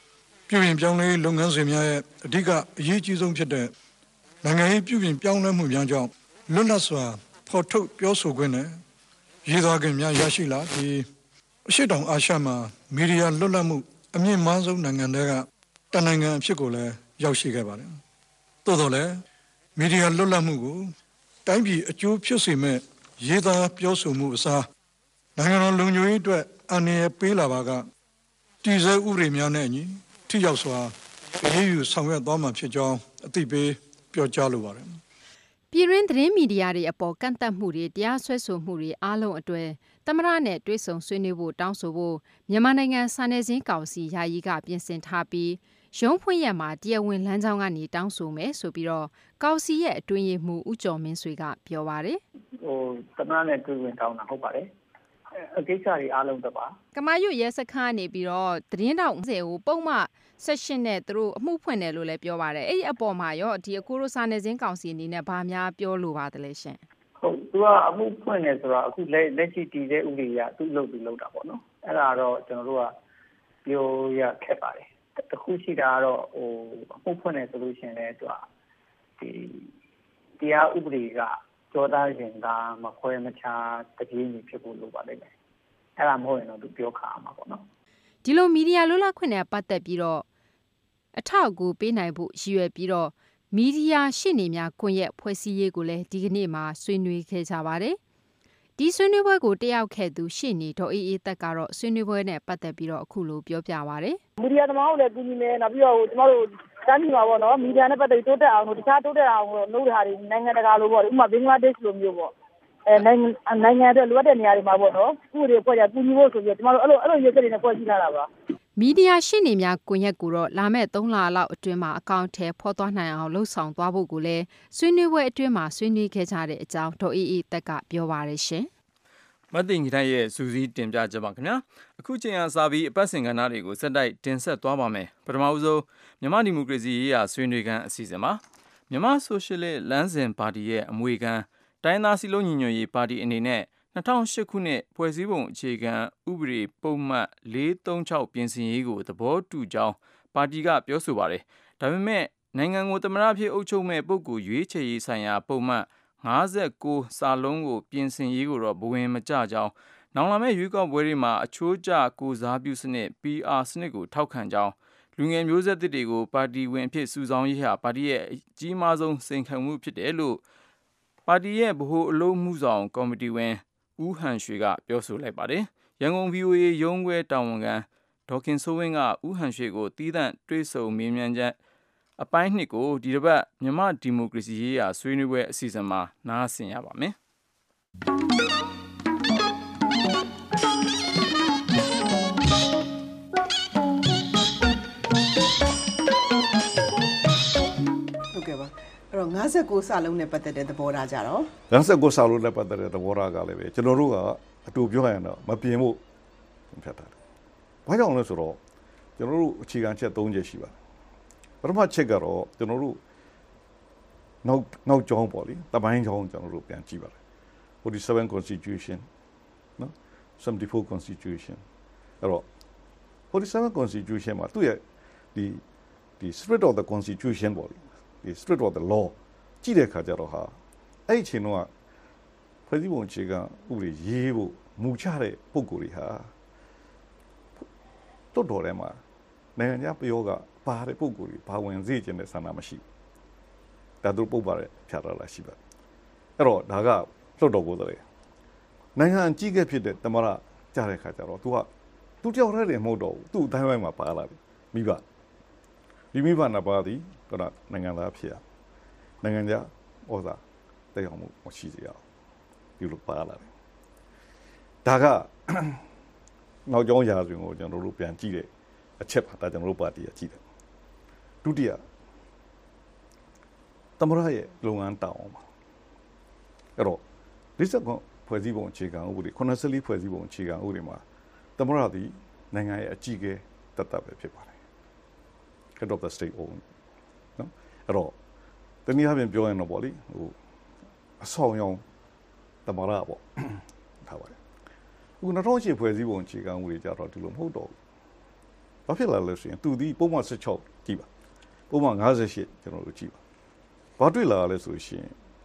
ပြုပြင်ပြောင်းလဲလုပ်ငန်းစဉ်များရဲ့အဓိကအရေးကြီးဆုံးဖြစ်တဲ့နိုင်ငံရေးပြုပြင်ပြောင်းလဲမှုများကြောင့်လွတ်လပ်စွာဖော်ထုတ်ပြောဆိုခွင့်နဲ့ရေးသားခွင့်များရရှိလာပြီးအရှေ့တောင်အာရှမှာမီဒီယာလွတ်လပ်မှုအမြင့်မားဆုံးနိုင်ငံတွေကတနိုင်ငံအဖြစ်ကိုလည်းရောက်ရှိခဲ့ပါတယ်။သို့တော်လည်းမီဒီယာလွတ်လပ်မှုကိုတိုင်းပြည်အကျိုးဖြစ်စေမဲ့ရေးသားပြောဆိုမှုအစားနိုင်ငံတော်လုံခြုံရေးအတွက်အန္တရာယ်ပေးလာပါကတည်ဆဲဥပဒေများနဲ့အညီထိရောက်စွာအရေးယူဆောင်ရွက်သွားမှာဖြစ်ကြောင်းအသိပေးပြောကြားလိုပါတယ်။ပြည်တွင်းသတင်းမီဒီယာတွေအပေါ်ကန့်သတ်မှုတွေတရားစွဲဆိုမှုတွေအားလုံးအတွက်သမ္မတနဲ့တွဲဆုံဆွေးနွေးဖို့တောင်းဆိုဖို့မြန်မာနိုင်ငံစာနယ်ဇင်းကောင်စီယာယီကပြင်ဆင်ထားပြီးရုံးဖွင့်ရက်မှာတရားဝင်လမ်းကြောင်းကနေတောင်းဆိုမယ်ဆိုပြီးတော့ကောင်စီရဲ့အတွင်းရေးမှူးဦးကျော်မင်းဆွေကပြောပါတယ်။သမ္မတနဲ့တွေ့ဝင်တောင်းတာဟုတ်ပါတယ်။အကိစ္စတွေအားလုံးတပါကမာရွတ်ရဲစခန်းနေပြီးတော့သတင်းတောက်10ကိုပုံမှန်16နဲ့သူတို့အမှုဖွင့်တယ်လို့လည်းပြောပါတယ်။အဲ့ဒီအပေါ်မှာရောဒီအကိုရိုစာနယ်ဇင်းကောင်စီအနေနဲ့ဗာများပြောလိုပါသလဲရှင်။ဟုတ်သူကအမှုဖွင့်တယ်ဆိုတော့အခုလက်ရှိတည်တဲ့ဥပဒေကသူ့လုပ်တာပေါ့နော်။အဲ့ဒါတော့ကျွန်တော်တို့ကပြောရခက်ပါတယ်။တခုရှိတာကတော့အမှုဖွင့်တယ်ဆိုလို့ရှိရင်လည်းသူကဒီတရားဥပဒေကကြောသားရင်ကမခွဲမခြားတပြေးညီဖြစ်ဖို့လိုပါလိမ့်မယ်။အဲ့ဒါမဟုတ်ရင်တော့သူပြောခါမှာပေါ့နော်။ဒီလိုမီဒီယာလွတ်လပ်ခွင့်နဲ့ပတ်သက်ပြီးတော့အထောက်အကူပေးနိုင်ဖို့ရည်ရွယ်ပြီးတော့မီဒီယာရှေ့နေများကွန်ရက်ဖွဲ့စည်းရေးကိုလည်းဒီကနေ့မှာဆွေးနွေးခဲ့ကြပါတယ်။ဒီဆွေးနွေးပွဲကိုတက်ရောက်ခဲ့သူရှေ့နေဒေါ်အေးအေးသက်ကတော့ဆွေးနွေးပွဲနဲ့ပတ်သက်ပြီးတော့အခုလိုပြောပြပါဗျ။မီဒီယာသမားတို့လည်းကူညီမယ်နောက်ပြီးတော့ကျမတို့တန်းပြည်မှာပေါ့နော်မီဒီယာနဲ့ပတ်သက်တိုးတက်အောင်လို့တခြားတိုးတက်အောင်လို့လုပ်တဲ့ဟာတွေနိုင်ငံတကာလိုပေါ့ဥပမာဘင်္ဂလားဒေ့ရှ်လိုမျိုးပေါ့နိုင်ငံအတွက်လိုအပ်တဲ့နေရာတွေမှာပေါ့နော်ဥပဒေဖွဲ့ကြကူညီဖို့ဆိုပြီးကျမတို့အဲ့လိုရေးချက်တွေနဲ့ဖွဲ့စည်းထားတာပါမီဒီယာရှေ့နေများကွန်ရက်ကိုတော့လာမဲ့3လလောက်အတွင်းမှာအကောင့်ထဲဖော်သွားနိုင်အောင်လှုံ့ဆော်သွားဖို့ကိုလည်းဆွေးနွေးပွဲအတွင်းမှာဆွေးနွေးခဲ့ကြတဲ့အကြောင်းဒေါ်အေးအေးတက်ကပြောပါရရှင်မသိင်္ဂီတိုင်းရဲ့စူးစီးတင်ပြချက်ပါခင်ဗျာအခုချိန်အားစာပြီးအပတ်စဉ်ကဏ္ဍတွေကိုစက်တိုက်တင်ဆက်သွားပါမယ်ပထမဦးဆုံးမြန်မာဒီမိုကရေစီရေးရာဆွေးနွေးခန်းအစီအစဉ်မှာမြန်မာဆိုရှယ်လစ်လမ်းစဉ်ပါတီရဲ့အမွေခံတိုင်းသားစည်းလုံးညီညွတ်ရေးပါတီအနေနဲ့2008ခုနှစ်ဖွဲ့စည်းပုံအခြေခံဥပဒေပုံမှန်436ပြင်ဆင်ရေးကိုသဘောတူကြောင်းပါတီကပြောဆိုပါတယ်ဒါပေမဲ့နိုင်ငံကိုသမ္မတဖြစ်အုပ်ချုပ်မဲ့ပုဂ္ဂိုလ်ရွေးချယ်ရေးဆိုင်ရာပုံမှန်59စာလုံးကိုပြင်ဆင်ရေးကိုတော့ဘဝင်မကျကြောင်းနောင်လာမယ့်ရွေးကောက်ပွဲတွေမှာအချိုးကျကိုစားပြုစနစ် PR စနစ်ကိုထောက်ခံကြောင်းလူငယ်မျိုးဆက်သစ်တွေကိုပါတီဝင်အဖြစ်စုဆောင်းရေးဟာပါတီရဲ့အကြီးမားဆုံးစိန်ခေါ်မှုဖြစ်တယ်လို့ပါတီရဲ့ဗဟိုအလုပ်မှုဆောင်ကော်မတီဝင်ဦးဟန်ရွှေကပြောဆိုလိုက်ပါတယ်ရန်ကုန် VOA ရုံးခွဲတာဝန်ခံဒေါက်ခင်စိုးဝင်းကဦးဟန်ရွှေကိုတီးသန့်တွေ့ဆုံမေးမြန်းချက်အပိုင်းနှစ်ကိုဒီတစ်ပတ်မြန်မာဒီမိုကရေစီရေးရာဆွေးနွေးပွဲအစီအစဉ်မှာနားဆင်ရပါမယ်ဟုတ်ကဲ့ပါအဲ့တော့59စာလုံးနဲ့ပတ်သက်တဲ့သဘောထားကြတော့ 59စာလုံးနဲ့ပတ်သက်တဲ့သဘောထားကလည်းပဲကျွန်တော်တို့ကအတူပြောရရင်တော့မပြင်ဖို့ဖြတ်တာ။ဘာကြောင့်လဲဆိုတော့ကျွန်တော်တို့အခြေခံချက်3ချက်ရှိပါတယ်။ပထမချက်ကတော့ကျွန်တော်တို့နောက်ကြောင်းပေါ့လေတပိုင်းကြောင်းကျွန်တော်တို့ပြန်ကြည့်ပါမယ်47 constitution နော်74 constitution အဲ့တော့47 constitution မှာသူ့ရဲ့ဒီ spirit of the constitution ပေါ့လေဒီ spirit of the law ကြည့်တဲ့အခါကျတော့ဟာအဲ့ဒီအချိန်တော့ဖွဲ့စည်းပုံအခြေခံဥပဒေရေးဖို့မူချတဲ့ပုံကိုယ်တွေဟာတော်တော်ထဲမှာနိုင်ငံခြားပယောကပါတဲ့ပုံကိုယ်တွေဘာဝင်စေခြင်းနဲ့ဆန္ဒမရှိဘူးဒါတို့ပုတ်ပါတဲ့ဖြာထားလာရှိပါအဲ့တော့ဒါကလွတ်တော်ကိုယ်တည်းနိုင်ငံကြီးခဲ့ဖြစ်တဲ့တမရကြားတဲ့ခါကျတော့ तू တယောက်တည်းတည်းမဟုတ်တော့ဘူးသူ့အတိုင်းဝိုင်းမှာပါလာပြီမိဘဒီမိဘနှစ်ပါးသည်ကတော့နိုင်ငံသားဖြစ်ရနိုင်ငံခြားဩဇာတက်ရောက်မှုမရှိစေရအောင်ဒီလိုပါလာတယ်ဒါကနောက်ကျောင်းရာဇဝင်ကိုကျွန်တော်တို့ပြန်ကြည့်တဲ့အချက်ပါဒါကျွန်တော်တို့ပါတီကကြည့်တယ်ဒုတိယသမရရဲ့လုပ်ငန်းတောင်းအောင်ပါအဲ့တော့40ဖွဲ့စည်းပုံအခြေခံဥပဒေ84ဖွဲ့စည်းပုံအခြေခံဥပဒေမှာသမရသည်နိုင်ငံရဲ့အကြီးအကဲတတ်ပဲဖြစ်ပါတယ် head of the state own နော်အဲ့တော့တနည်းအားဖြင့်ပြောရင်တော့ဗောလေဟိုအဆောင်ရောင်သမရပေါ့ထားပါတယ်အခု2008ဖွဲ့စည်းပုံအခြေခံဥပဒေကြတော့ဒီလိုမဟုတ်တော့ဘူးဘာဖြစ်လာလဲဆိုရင်သူဒီပုံမှန်16ကြည့်ပါပုံမှန်58ကျွန်တော်တို့ကြည့်ပါဘာတွေ့လာလဲဆိုရှင်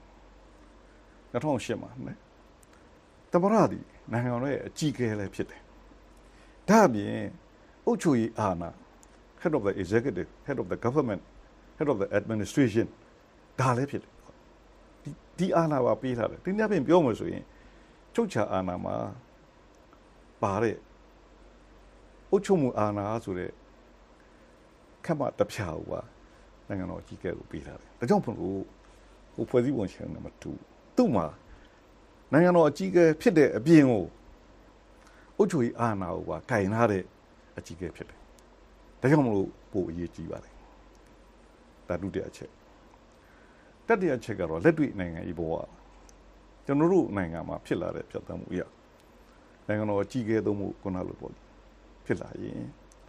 2008မှာနော်တမရဒီနိုင်ငံတော်ရဲ့အကြီးအကဲလည်းဖြစ်တယ်ဒါအပြင်အုပ်ချုပ်ရေးအာဏာ head of the executive head of the government head of the administration ဒါလည်းဖြစ်တယ်ဒီအာဏာပါပေးထားတယ်ဒီနေ့ပြင်ပြောမှဆိုရင်ချုပ်ချာအာဏာမှာပါတဲ့အုပ်ချုပ်မှုအာဏာဆိုတဲ့ခက်မှတဖြာဟိုပါနိုင်ငံတော်အကြီးအကဲကိုပေးထားတယ်ဒါကြောင့်မလို့ဟိုဖွဲ့စည်းပုံရှင်နဲ့မတူသူ့မှာနိုင်ငံတော်အကြီးအကဲဖြစ်တဲ့အပြင်ကိုအုပ်ချုပ်ရေးအာဏာကိုပါကင်ထားတဲ့အကြီးအကဲဖြစ်တယ်ဒါကြောင့်မလို့ပို့အရေးကြီးပါတယ်ဒါဒုတိယအချက်တတိယအချက်ကတော့လက်တွေ့နိုင်ငံရေးဘဝကျွန်တော်တို့နိုင်ငံမှာဖြစ်လာတဲ့ပြဿနာမှုအရာနိုင်ငံတော်အကြီးအကဲသုံးမှုခုနလိုပေါ့ဖြစ်လာရင်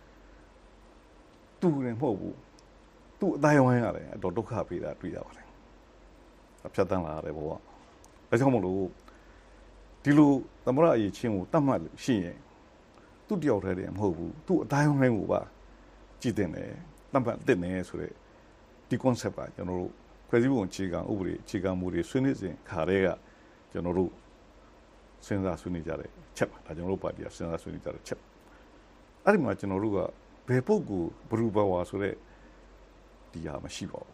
သူလည်းမဟုတ်ဘူးသူ့အတိုင်းဝိုင်းရတယ်အတော်ဒုက္ခပေးတာတွေ့ရပါတယ်ဖြတ်တန်းလာရတယ်ဘဝဒါကြောင့်မလို့ဒီလိုသမရအရေးချင်းကိုတတ်မှတ်ရှိရင်သူ့တယောက်တည်းတည်းမဟုတ်ဘူးသူ့အတိုင်းဝိုင်းကိုပါကြည့်တင်တယ်တတ်မှတ်တင်တယ်ဆိုတဲ့ဒီ concept ပါကျွန်တော်တို့ဖွဲ့စည်းပုံအခြေခံဥပဒေအခြေခံမူတွေဆွေးနွေးစဉ်ခါတည်းကကျွန်တော်တို့စဉ်းစားဆွေးနွေးကြတဲ့ချက်ပါဒါကျွန်တော်တို့ပါတီကစဉ်းစားဆွေးနွေးကြတဲ့ချက်အဲ့ဒီမှာကျွန်တော်တို့ကဘယ်ပုဂ္ဂိုလ်ဘယ်သူဘဝဆိုတဲ့ဒီဟာမရှိပါဘူး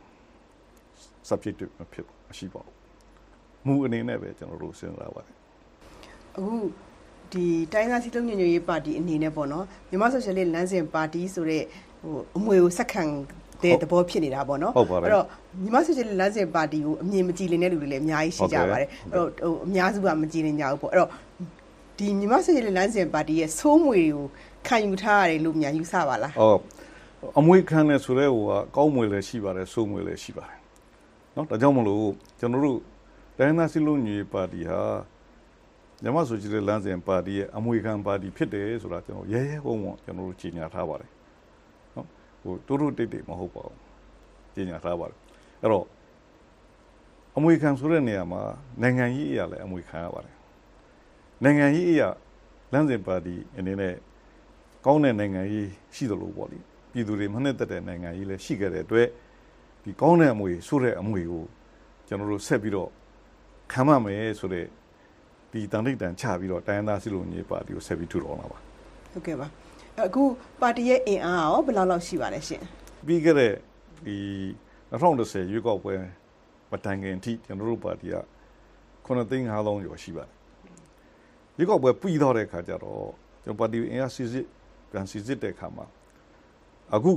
subjective မဖြစ်မရှိပါဘူးမူအနေနဲ့ပဲကျွန်တော်တို့စဉ်းစားပါတယ်အခုဒီတိုင်းသားစည်းလုံးညညရေးပါတီအနေနဲ့ပေါ့နော်မြန်မာဆိုရှယ်လစ်လမ်းစဉ်ပါတီဆိုတဲ့ဟိုအမွေကိုဆက်ခံတဲ့သဘောဖြစ်နေတာပေါ့နော်အဲ့တော့မြန်မာဆိုရှယ်လစ်လမ်းစဉ်ပါတီကိုအမြင်မကြည်လင်တဲ့လူတွေလည်းအများကြီးရှိကြပါတယ်အဲ့တော့ဟိုအများစုကမကြည်လင်ကြဘူးပေါ့အဲ့တော့ဒီမြန်မာဆိုရှယ်လစ်လမ်းစဉ်ပါတီရဲ့ဆိုးမွေတွေကိုခံယူထားရတယ်လို့များယူဆပါလားအမွေခံနေဆိုတဲ့ဟိုကကောင်းမွေလည်းရှိပါတယ်ဆိုးမွေလည်းရှိပါတယ်နော်ဒါကြောင့်မလို့ကျွန်တော်တို့တိုင်းသားစည်းလုံးညီပါတီဟာမြန်မာဆိုရှယ်လစ်လမ်းစဉ်ပါတီရဲ့အမွေခံပါတီဖြစ်တယ်ဆိုတာကျွန်တော်ရဲရဲဝုံဝုံကျွန်တော်တို့ကြီးညာထားပါတယ်နော်ဟိုတိုးတိတ်တိတ်မဟုတ်ပါဘူးကြီးညာထားပါတယ်အဲ့တော့အမွေခံဆိုတဲ့နေရာမှာနိုင်ငံရေးအရာလည်းအမွေခံရပါတယ်နိုင်ငံရေးအရာလမ်းစဉ်ပါတီအနေနဲ့ကောင်းတဲ့နိုင်ငံရေးရှိသလိုပေါ့လေပြည်သူတွေမနှက်သက်တဲ့နိုင်ငံရေးလည်းရှိခဲ့တဲ့အတွက်ဒီကောင်းတဲ့အမွေဆိုတဲ့အမွေကိုကျွန်တော်တို့ဆက်ပြီးတော့ခံရမယ်ဆိုတဲ့ဒီတန်တိတ်တန်ချပြီးတော့တိုင်းသားစည်းလုံးညီပါတီကိုဆက်ပြီးထူထောင်လာပါဟုတ်ကဲ့ပါအခုပါတီရဲ့အင်အားရောဘယ်လောက်ရှိပါလဲရှင်ပြီးခဲ့တဲ့ဒီ2010ရွေးကောက်ပွဲမတိုင်ခင်အထိကျွန်တော်တို့ပါတီက9,500,000ကျော်ရှိပါတယ်ရွေးကောက်ပွဲပြီးတော့တဲ့အခါကျတော့ကျွန်တော်ပါတီအင်အားစစ်ပြန်စစ်တဲ့အခါမှာအခု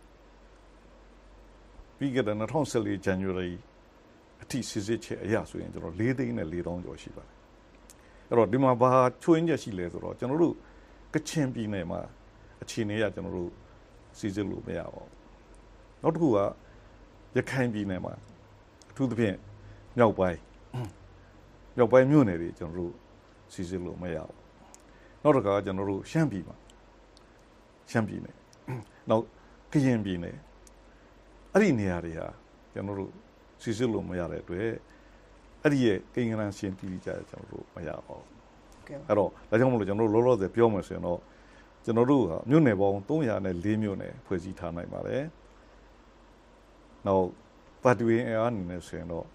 ပြီးခဲ့တဲ့2014 January အထိစစ်ချက်အရဆိုရင်ကျွန်တော်4,400,000ကျော်ရှိပါတယ်အဲ့တော့ဒီမှာဘာချွင်းချက်ရှိလဲဆိုတော့ကျွန်တော်တို့ကချင်ပြည်နယ်မှာအခြေအနေကကျွန်တော်တို့စစ်လို့မရပါဘူးနောက်တစ်ခုကရခိုင်ပြည်နယ်မှာအထူးသဖြင့်မြောက်ပိုင်းမြို့နယ်တွေကျွန်တော်တို့စစ်လို့မရဘူးနောက်တစ်ခါကျွန်တော်တို့ရှမ်းပြည်နယ်နောက်ကရင်ပြည်နယ်အဲ့ဒီနေရာတွေဟာကျွန်တော်တို့စစ်လို့မရတဲ့အတွက်အဲ့ဒီရဲ့ကိန်းဂဏန်းရှင်းပြီးကြတယ်ကျွန်တော်တို့မရပါဘူးအဲ့တော့ဒါကြောင့်မလို့ကျွန်တော်တို့လောလောဆယ်ပြောမယ်ဆိုရင်တော့ကျွန်တော်တို့ကမြို့နယ်ပေါင်း304မြို့နယ်ဖွဲ့စည်းထားနိုင်ပါတယ်နောက်ပါတီဝင်အားအနေနဲ့ဆိုရင်တော့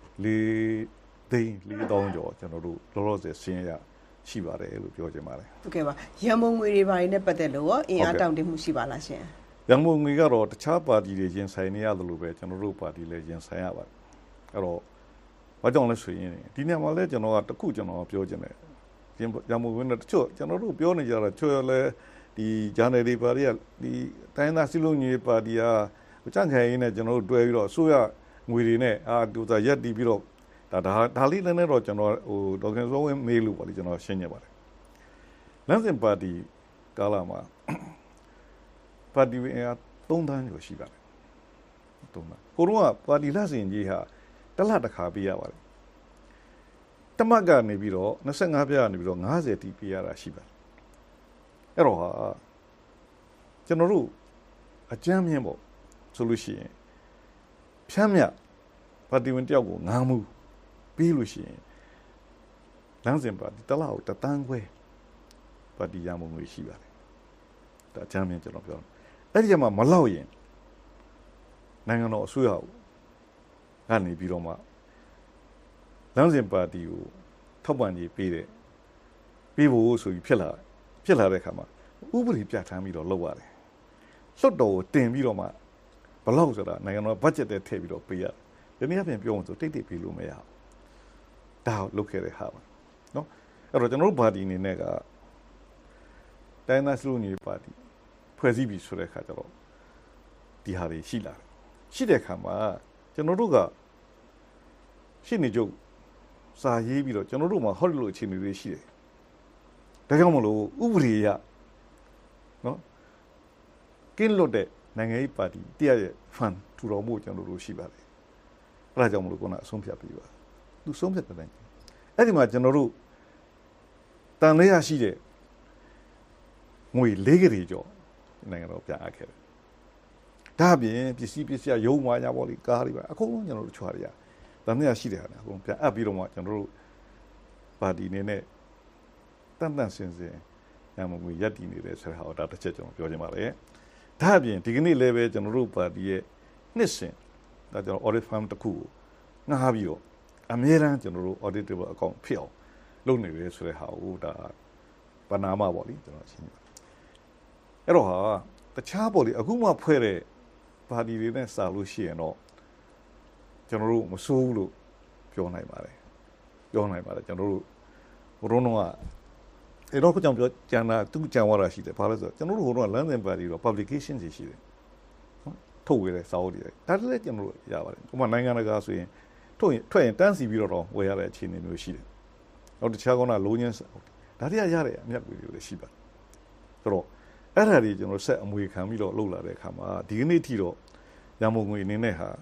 4,400,000ကျော်ကျွန်တော်တို့လောလောဆယ်ရှင်းရရှိပါတယ်လို့ပြောချင်ပါတယ်ဟုတ်ကဲ့ပါရန်ပုံငွေတွေဘာတွေနဲ့ပတ်သက်လို့ရောအင်အားတောင့်တင်းမှုရှိပါလားရှင်ရန်ပုံငွေကတော့တခြားပါတီတွေရင်ဆိုင်နေရတယ်လို့ပဲကျွန်တော်တို့ပါတီလည်းရင်ဆိုင်ရပါတယ်အဲ့တော့ဘာကြောင့်လဲဆိုရင်ဒီနေရာမှာလည်းကျွန်တော်ကတခုကျွန်တော်ပြောချင်တယ်ရန်ပုံငွေနဲ့တချို့ကျွန်တော်တို့ပြောနေကြတာချို့လည်းဒီဂျာနယ်တွေပါတီကဒီတိုင်းသားစည်းလုံးညီပါတီကကြန့်ခိုင်ရင်းနဲ့ကျွန်တော်တို့တွဲပြီးတော့အစိုးရငွေတွေနဲ့တူတာရက်တီးပြီးတော့ဒါလေးလည်းတော့ကျွန်တော်ဟိုဒေါက်တာစောဝင်းမေးလို့ပါလေကျွန်တော်ရှင်းရပါတယ်လမ်းစဉ်ပါတီကာလာမှာပါတီဝင်အား3 သန်းကျော်ရှိပါတယ်3 သန်းကိုတော့ပါတီလမ်းစဉ်ကြီးဟာတစ်လတစ်ခါပေးရပါတယ်တမတ်ကနေပြီးတော့25ပြားကနေပြီးတော့50တီပေးရတာရှိပါတယ်အဲ့တော့ဟာကျွန်တော်တို့အကြမ်းမြင့်ပေါ့ဆိုလို့ရှိရင်ဖြမ်းမြပါတီဝင်တယောက်ကို9မှုပြီးလို့ရှိရင်လမ်းစဉ်ပါတီတစ်လကို1 သန်းခွဲပါတီရမငွေရှိပါတယ်တဒါအချမ်းမြင်ကျွန်တော်ပြောအဲ့ဒီမှာမလောက်ရင်နိုင်ငံတော်အစိုးရကနေပြီးတော့မှလမ်းစဉ်ပါတီကိုထောက်ပံ့ရေးပေးဖို့ဆိုပြီးဖြစ်လာတဲ့အခါမှာဥပဒေပြဋ္ဌာန်းပြီးတော့လုပ်ရတယ်လွှတ်တော်ကိုတင်ပြီးတော့မှဘလောက်ဆိုတာနိုင်ငံတော်ဘတ်ဂျက်ထဲထည့်ပြီးတော့ပေးရတယ်ဒီနေ့အပြင်ပြောအောင်ဆိုတိတ်ပေးလို့မရဘူးဒါလုပ်ခဲ့တဲ့ဟာပါနော်အဲ့တော့ကျွန်တော်တို့ပါတီအနေနဲ့ကတိုင်းသားစလုံးညီပါတီဖွဲ့စည်းပြီးဆိုတဲ့အခါကျတော့ဒီဟာတွေရှိလာတယ်ရှိတဲ့အခါမှာကျွန်တော်တို့ကရှင်းနေကြစာရေးပြီးတော့ကျွန်တော်တို့မှာဟောဒီလိုအခြေအနေတွေရှိတယ်ဒါကြောင့်မလို့ဥပဒေရနော်ကင်းလွတ်တဲ့နိုင်ငံရေးပါတီတရားရဲ့ fund ထူထောင်မှုကျွန်တော်တို့ရှိပါတယ်အဲဒါကြောင့်မလို့ခုနအဆုံးဖြတ်ပြီးပါသူဆုံးဖြတ်တဲ့အဲ့ဒီမှာကျွန်တော်တို့တန်လေးရရှိတဲ့ငွေ၄ကလေးကျော်နိုင်ငံတော်ပြန်အပ်ခဲ့တယ်ဒါအပြင်ပစ္စည်းရုံးဝါညာပေါ့လေကားတွေပါအကုန်လုံးကျွန်တော်တို့ချွာရရတန်လေးရရှိတဲ့ဟာလည်းအကုန်ပြန်အပ်ပြီးတော့မှကျွန်တော်တို့ပါတီနေနဲ့တန်စင်ရမငွေရက်တည်နေတဲ့ဆိုတဲ့ဟာဒါတစ်ချက်ကျွန်တော်ပြောချင်ပါတယ်ဒါအပြင်ဒီကနေ့လည်းပဲကျွန်တော်တို့ပါတီရဲ့နှစ်စဉ်ဒါကျွန်တော် audit firm တစ်ခုကိုငှားပြီးတော့အမြဲတမ်းကျွန်တော်တို့ auditable account ဖြစ်အောင်လုပ်နေတယ်ဆိုတဲ့ဟာကိုဒါပနာမပေါ့လေကျွန်တော်ရှင်းပြအဲ့တော့ဟာတခြားပေါ့လေအခုမှဖွဲ့တဲ့ပါတီတွေနဲ့စာလို့ရှိရင်တော့ကျွန်တော်တို့မစိုးဘူးလို့ပြောနိုင်ပါတယ်ကျွန်တော်တို့ဘုရုံးတော့အဲ့တော့ကျွန်တော်ကျန်တာသူကြံသွားတာရှိတယ်ဘာလဲဆိုတော့ကျွန်တော်တို့ဘုရုံးကလမ်းစဉ်ပါတီတော့ publication တွေရှိတယ်နော်ထုတ်ဝေတဲ့စာအုပ်တွေဒါလည်းကျွန်တော်တို့ရပါတယ်ဥပမာနိုင်ငံတကာဆိုရင်ထွက်ရင်တန်းစီပြီးတော့ဝယ်ရတဲ့အခြေအနေမျိုးရှိတယ်နောက်တခြားကောလုံးချင်းစာအုပ်ဒါတွေကရတဲ့အမြတ်တွေလည်းရှိပါတယ်ဆိုတော့အဲ့ဒါတွေကျွန်တော်ဆက်အမွေခံပြီးတော့လှုပ်လာတဲ့အခါမှာဒီကနေ့ထိတော့ရမုံငွေအနေနဲ့ဟာ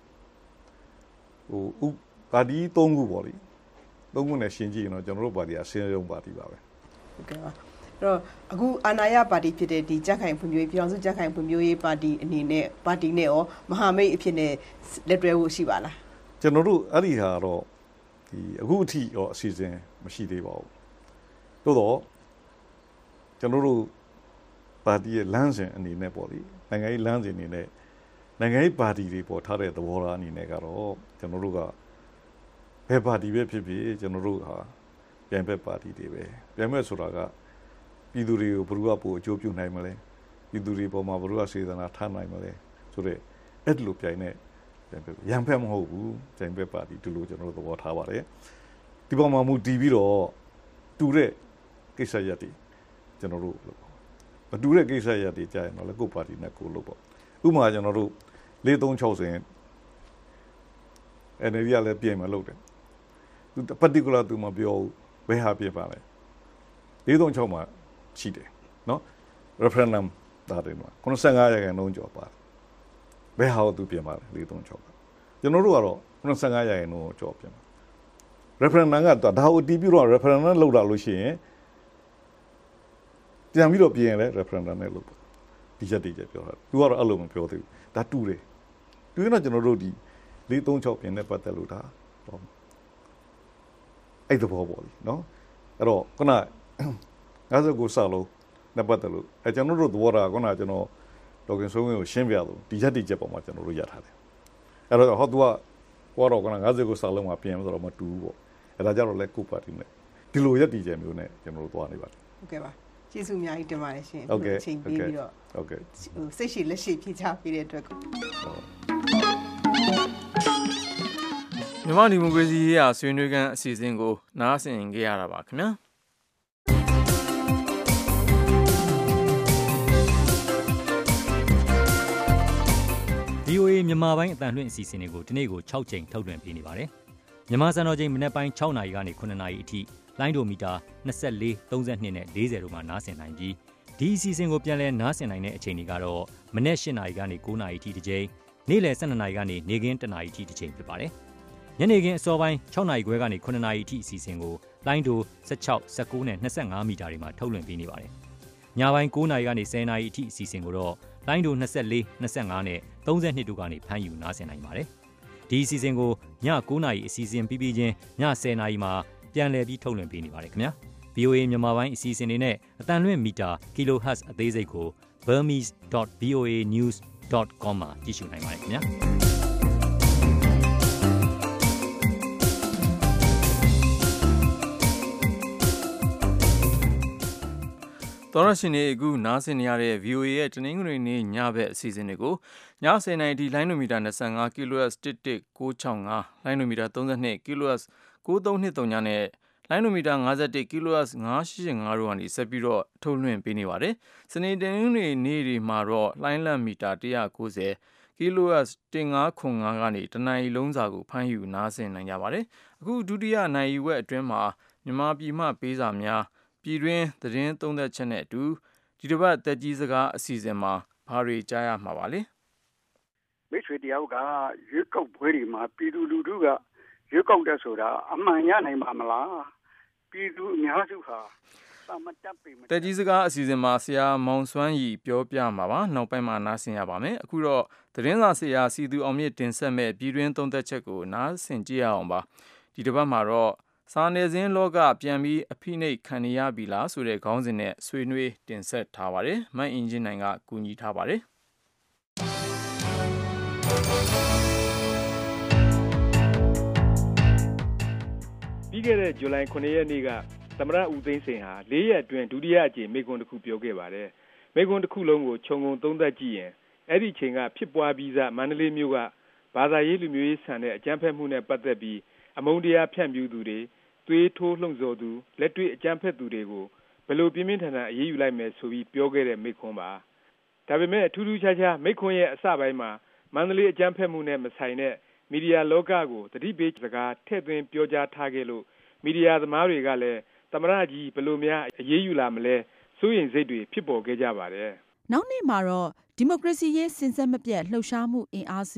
ပါတီ၃ခုပေါ့လေ၃ခုနဲ့ရှင်းကြည့်ရင်တော့ကျွန်တော်တို့ပါတီအစင်းရုံပါတီပါပဲဟုတ်ကဲ့ပါအဲ့တော့အခုအာဏာရပါတီဖြစ်တဲ့ဒီကြက်ခိုင်ဖွံ့ဖြိုးရေးပြည်အောင်စုကြက်ခိုင်ဖွံ့ဖြိုးရေးပါတီအနေနဲ့ပါတီနဲ့ရောမဟာမိတ်အဖြစ်နဲ့လက်တွဲဖို့ရှိပါလားကျွန်တော်တို့အဲ့ဒီဟာတော့ဒီအခုအထိတော့အစီအစဉ်မရှိသေးပါဘူးသို့တော့ကျွန်တော်တို့ပါတီရဲ့လမ်းစဉ်အနေနဲ့ပေါ့လေနိုင်ငံရေးလမ်းစဉ်အနေနဲ့နိုင်ငံရေးပါတီတွေပေါ်ထားတဲ့သဘောထားအနေနဲ့ကတော့ကျွန်တော်တို့ကဘယ်ပါတီပဲဖြစ်ဖြစ်ကျွန်တော်တို့ဟာပြိုင်ဘက်ပါတီတွေပဲပြိုင်ဘက်ဆိုတာကပြည်သူတွေကိုဘယ်သူကပို့အကျိုးပြုနိုင်မလဲပြည်သူတွေပေါ်မှာဘယ်သူကစေတနာထားနိုင်မလဲဆိုတော့အဲ့လိုပြိုင်တဲ့ရံဖက်မဟုတ်ဘူးပြိုင်ဘက်ပါတီဒီလိုကျွန်တော်တို့သဘောထားပါတယ်ဒီပေါ်မှာမူတည်ပြီးတော့တူတဲ့ကိစ္စရပ်တွေကျွန်တော်တို့မတူတဲ့ကိစ္စရပ်တွေကြာရင်တော့လည်းကိုယ်ပါတီနဲ့ကိုယ်လုပ်ပေါ့ဥပမာကျွန်တော်တို့436ဆိုရင် NLD ကလည်းပြင်မလုပ်တယ်သူ particular သူမပြောဘူးဘယ်ဟာပြင်ပါလဲ436မှာရှိတယ်နော် referendum ဒါတွေမှာ95%ကျော်ပါတယ်ဘယ်ဟာကိုသူပြင်ပါလဲ436ကကျွန်တော်တို့ကတော့95%ကျော်ပြင်ပါ referendum ကဒါကိုတီးပြီးတော့ referendum လောက်လာလို့ရှိရင်ပြန်ပြီးတော့ပြင်ရင်လည်း referendum နဲ့လုပ်ပါဒီချက်တွေကြပြောတာသူကတော့အဲ့လိုမပြောသေးဘူးဒါတူတယ်တူရင်တော့ကျွန်တော်တို့ဒီ436ပြင်နဲ့ပတ်သက်လို့ဒါတော့အဲ့သဘောပေါ့လေနော်အဲ့တော့ခုန59စလုံးနဲ့ပတ်သက်လို့ကျွန်တော်တို့သဘောထားခုနကျွန်တော်ဒေါက်ကင်ဆိုးဝင်းကိုရှင်းပြလို့ဒီချက်တွေချက်ပေါ်မှာကျွန်တော်တို့ရထားတယ်အဲ့တော့ဟောသူကကိုတော့ခုန59စလုံးမှာပြင်ဆိုတော့မတူဘူးပေါ့အဲ့ဒါကြတော့လဲကိုပါတီနဲ့ဒီလိုရက်တီချက်မျိုးနဲ့ကျွန်တော်တို့သွားနေပါတယ်ဟုတ်ကဲ့ပါကျေးဇူးအများကြီးတင်ပါတယ်ရှင်ဟုတ်ကဲ့ချိန်ပေးပြီးတော့ဟုတ်ကဲ့စိတ်ရှိလက်ရှိဖြေချပေးတဲ့အတွက်ကိုမြန်မာဒီမိုကရေစီရေးဆွေးနွေးခန်းအစီအစဉ်ကိုနားဆင်ကြရတာပါခင်ဗျာ VOA မြန်မာပိုင်းအတန်လွှင့်အစီအစဉ်တွေကိုဒီနေ့ကို6ချိန်ထုတ်လွှင့်ပေးနေပါတယ်မြန်မာစံတော်ချိန်မနက်ပိုင်း6နာရီကနေ9နာရီအထိလိုင်းဒိုမီတာ24 32နဲ့40တို့မှာနားဆင်နိုင်ပြီးဒီအစီအစဉ်ကိုပြန်လည်နားဆင်နိုင်တဲ့အချိန်တွေကတော့မနက်8နာရီကနေ9နာရီအထိတစ်ချိန်နေ့လယ်12နာရီကနေနေ့ခင်း1နာရီအထိတစ်ချိန်ဖြစ်ပါတယ်ညနေခင်းအစောပိုင်း6နာရီခွဲကနေ9နာရီအထိအစီအစဉ်ကိုလိုင်းဒို16 19နဲ့25မီတာတွေမှာထုတ်လွှင့်ပေးနေပါတယ်ညပိုင်း9နာရီကနေ10နာရီအထိအစီအစဉ်ကိုတော့လိုင်းဒို24 25နဲ့32တို့ကနေဖမ်းယူနားဆင်နိုင်ပါတယ်ဒီအစီအစဉ်ကိုည9နာရီအစီအစဉ်ပြီးပြီးချင်းည10နာရီမှာပြန်လည်ပြီးထုတ်လွှင့်ပေးနေပါတယ်ခင်ဗျာ VOA မြန်မာပိုင်းအစီအစဉ်တွေနဲ့အတန်လွင့်မီတာ kilohertz အသေးစိတ်ကို burmese.voanews.com မှာကြည့်ရှုနိုင်ပါတယ်ခင်ဗျာတော်ရရှင်တွေအခုနားဆင်နေရတဲ့ VOA ရဲ့တနင်္ဂနွေနေ့ညဘက်အစီအစဉ်တွေကိုည10:00နာရီဒီလိုင်းနိုမီတာ25 kHz 11965လိုင်းနိုမီတာ32 kHz 9323ညနဲ့လိုင်းနိုမီတာ51 kHz 9885တို့ကနေဆက်ပြီးတော့ထုတ်လွှင့်ပေးနေပါတယ်။စနေတနင်္ဂနွေနေ့တွေမှာတော့လိုင်းလတ်မီတာ190 kHz 1505ကနေတနင်္ဂနွေလုံးစာကိုဖမ်းယူနားဆင်နိုင်ကြပါတယ်။အခုဒုတိယနိုင်ဝက်အတွင်းမှာမြန်မာပြည်မှပေးစာများပြည်တွင်းသတင်းသုံးသပ်ချက်နဲ့အတူဒီတစ်ပတ်တက်ကြီးစကားအစီအစဉ်မှာဘာတွေကြားရမှာပါလဲမိတ်ဆွေတယောက်ကရွေးကောက်ပွဲတွေမှာပြည်သူလူထုကရွေးကောက်တဲ့ဆိုတာအမှန်ရနိုင်ပါမလားပြည်သူအများစုဟာတက်ကြီးစကားအစီအစဉ်မှာဆရာမောင်စွမ်းရီပြောပြမှာပါနောက်ပိုင်းမှာနားဆင်ရပါမယ်အခုတော့သတင်းစာဆရာစီသူအောင်မြင့်တင်ဆက်မဲ့ပြည်တွင်းသုံးသပ်ချက်ကိုနားဆင်ကြည့်ရအောင်ပါဒီတစ်ပတ်မှာတော့စာနယ်ဇင်းလောကပြန်ပြီးအဖိနှိပ်ခံရပြီလားဆိုတဲ့ခေါင်းစဉ်နဲ့ဆွေးနွေးတင်ဆက်ထားပါတယ်။မတ်အင်ဂျင်နိုင်ကကူညီထားပါတယ်။ပြီးခဲ့တဲ့ဇူလိုင်9ရက်နေ့ကသမ္မတဦးသိန်းစိန်ဟာ4ရက်အတွင်းဒုတိယအကြိမ်မိန့်ခွန်းတစ်ခုပြောခဲ့ပါတယ်။မိန့်ခွန်းတစ်ခုလုံးကိုခြုံငုံသုံးသပ်ကြည့်ရင်အဲ့ဒီချိန်ကဖြစ်ပွားပြီးစမန္တလေးမြို့ကဘာသာရေးလူမျိုးရေးဆန်တဲ့အကြမ်းဖက်မှုနဲ့ပတ်သက်ပြီးအမုန်းတရားဖြန့်ဖြူးသူတွေသွေးထိုးလှုံ့ဆော်သူလက်တွေ့အကြမ်းဖက်သူတွေကိုဘယ်လိုပြင်းပြင်းထန်ထန်အရေးယူလိုက်မယ်ဆိုပြီးပြောခဲ့တဲ့မိန့်ခွန်းပါဒါပေမဲ့ထူးထူးခြားခြားမိန့်ခွန်းရဲ့အစပိုင်းမှာမန္တလေးအကြမ်းဖက်မှုနဲ့မဆိုင်တဲ့မီဒီယာလောကကိုသတိပေးစကားထည့်သွင်းပြောကြားထားခဲ့လို့မီဒီယာသမားတွေကလည်းသမ္မတကြီးဘယ်လိုများအရေးယူလာမလဲစိုးရိမ်စိတ်တွေဖြစ်ပေါ်ခဲ့ကြပါတယ်နောက်နေ့မှာတော့ဒီမိုကရေစီရေးစင်ဆက်မပြတ်လှုပ်ရှားမှုအင်အားစု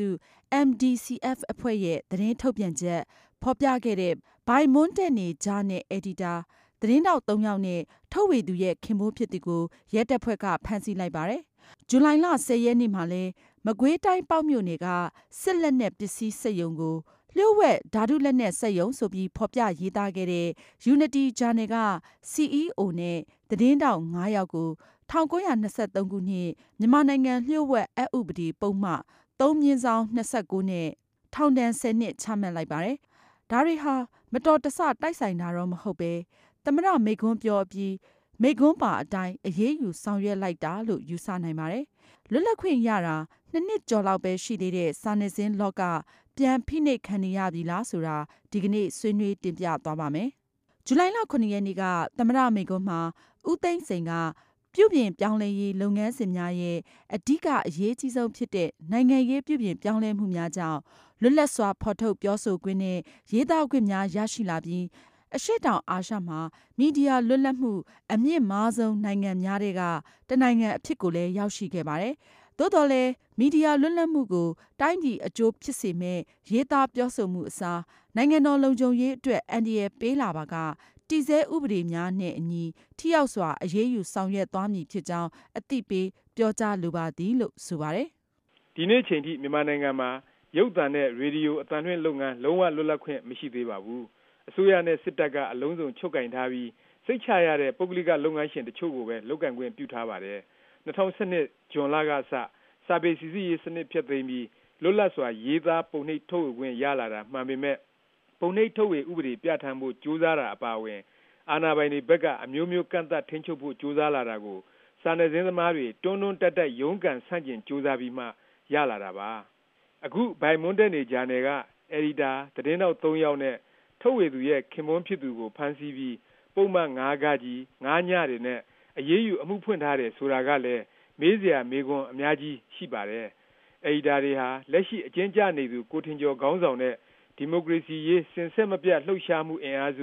MDCF အဖွဲ့ရဲ့သတင်းထုတ်ပြန်ချက်ဖော်ပြခဲ့တဲ့ဘိုင်မွန်းတက်နေဂျာနယ်အက်ဒီတာသတင်းတောက်3ယောက်နဲ့ထုတ်ဝေသူရဲ့ခင်မိုးဖြစ်သူကိုရဲတပ်ဖွဲ့ကဖမ်းဆီးလိုက်ပါတယ်။ဇူလိုင်လ10ရက်နေ့မှာလဲမကွေးတိုင်းပေါက်မြို့နယ်ကစစ်လက်နက်ပစ္စည်းစက်ရုံကိုလျှို့ဝှက်ဓာတုလက်နက်စက်ရုံဆိုပြီးဖော်ပြရေးသားခဲ့တဲ့ Unity Journal က CEO နဲ့သတင်းတောက်9ယောက်ကို1923ခုနှစ်မြန်မာနိုင်ငံလျှို့ဝှက်အက်ဥပဒေပုံမှန်3/29နဲ့ထောင်ဒဏ်10နှစ်ချမှတ်လိုက်ပါတယ်။ဒါတွေဟာမတော်တဆတိုက်ဆိုင်တာတော့မဟုတ်ပဲသမ္မတမိန့်ခွန်းပြောပြီးမိန့်ခွန်းပါအတိုင်းအရေးယူဆောင်ရွက်လိုက်တာလို့ယူဆနိုင်ပါတယ်။လွတ်လပ်ခွင့်ရတာ2နှစ်ကျော်လောက်ပဲရှိသေးတဲ့စာနယ်ဇင်းလောကပြန်ဖိနှိပ်ခံရပြီလားဆိုတာဒီကနေ့ဆွေးနွေးတင်ပြသွားပါမယ်။ဇူလိုင်လ9ရက်နေ့ကသမ္မတမိန့်ခွန်းမှာဦးသိန်းစိန်ကပြုပြင်ပြောင်းလဲရေးလုပ်ငန်းစဉ်များရဲ့အဓိကအရေးကြီးဆုံးဖြစ်တဲ့နိုင်ငံရေးပြုပြင်ပြောင်းလဲမှုများကြောင့်လွတ်လပ်စွာဖော်ထုတ်ပြောဆိုခွင့်နဲ့ရေးသားခွင့်များရရှိလာပြီးအရှေ့တောင်အာရှမှာမီဒီယာလွတ်လပ်မှုအမြင့်မားဆုံးနိုင်ငံများတွေကတနိုင်ငံအဖြစ်ကိုလည်းရောက်ရှိခဲ့ပါတယ်။သို့တော်လည်းမီဒီယာလွတ်လပ်မှုကိုတိုင်းပြည်အကျိုးဖြစ်စေမဲ့ရေးသားပြောဆိုမှုအစားနိုင်ငံတော်လုံခြုံရေးအတွက်အန္တရာယ်ပေးလာပါကတည်ဆဲဥပဒေများနဲ့အညီထိရောက်စွာအရေးယူဆောင်ရွက်သွားမည်ဖြစ်ကြောင်းအသိပေးပြောကြားလိုပါသည်လို့ဆိုပါတယ်။ဒီနေ့ချိန်ထိမြန်မာနိုင်ငံမှာရုပ်သံနဲ့ရေဒီယိုအသံလွှင့်လုပ်ငန်းလုံးဝလွတ်လပ်ခွင့်မရှိသေးပါဘူး။အစိုးရနဲ့စစ်တပ်ကအလုံးစုံချုပ်ကင်ထားပြီးစိတ်ချရတဲ့ပုဂ္ဂလိကလုပ်ငန်းရှင်တချို့ကိုပဲလုပ်ကင်ခွင့်ပြုထားပါတယ်။2012ဇွန်လကစာပေစီစီရေးစနစ်ဖြတ်သိမ်းပြီးလွတ်လပ်စွာရေးသားပုံနှိပ်ထုတ်ဝေခွင့်ရလာတာမှန်ပေမဲ့ပုံနှိပ်ထုတ်ဝေဥပဒေပြဋ္ဌာန်းဖို့ကြိုးစားတာအပါအဝင်အာဏာပိုင်တွေဘက်ကအမျိုးမျိုးကန့်သတ်ထိန်းချုပ်ဖို့ကြိုးစားလာတာကိုစာနယ်ဇင်းသမားတွေတွန်းတွန်းတက်တက်ရုန်းကန်ဆန့်ကျင်ကြိုးစားပြီးမှရလာတာပါအခုဘိုင်မွန်းတက်နေဂျာနယ်ကအက်ဒီတာသတင်းတောက်3ယောက်နဲ့ထုတ်ဝေသူရဲ့ခင်မွန်းဖြစ်သူကိုဖမ်းဆီးပြီးပုံမှန်9ကကြီး9ညတွေနဲ့အရေးယူအမှုဖွင့်ထားတယ်ဆိုတာကလည်းမေးစရာမေးခွန်းအများကြီးရှိပါတယ်အက်ဒီတာတွေဟာလက်ရှိအကျဉ်းကျနေသူကိုထင်ကျော်ခေါင်းဆောင်တဲ့ဒီမိုကရေစီရေးစင်ဆက်မပြတ်လှုပ်ရှားမှုအင်အားစု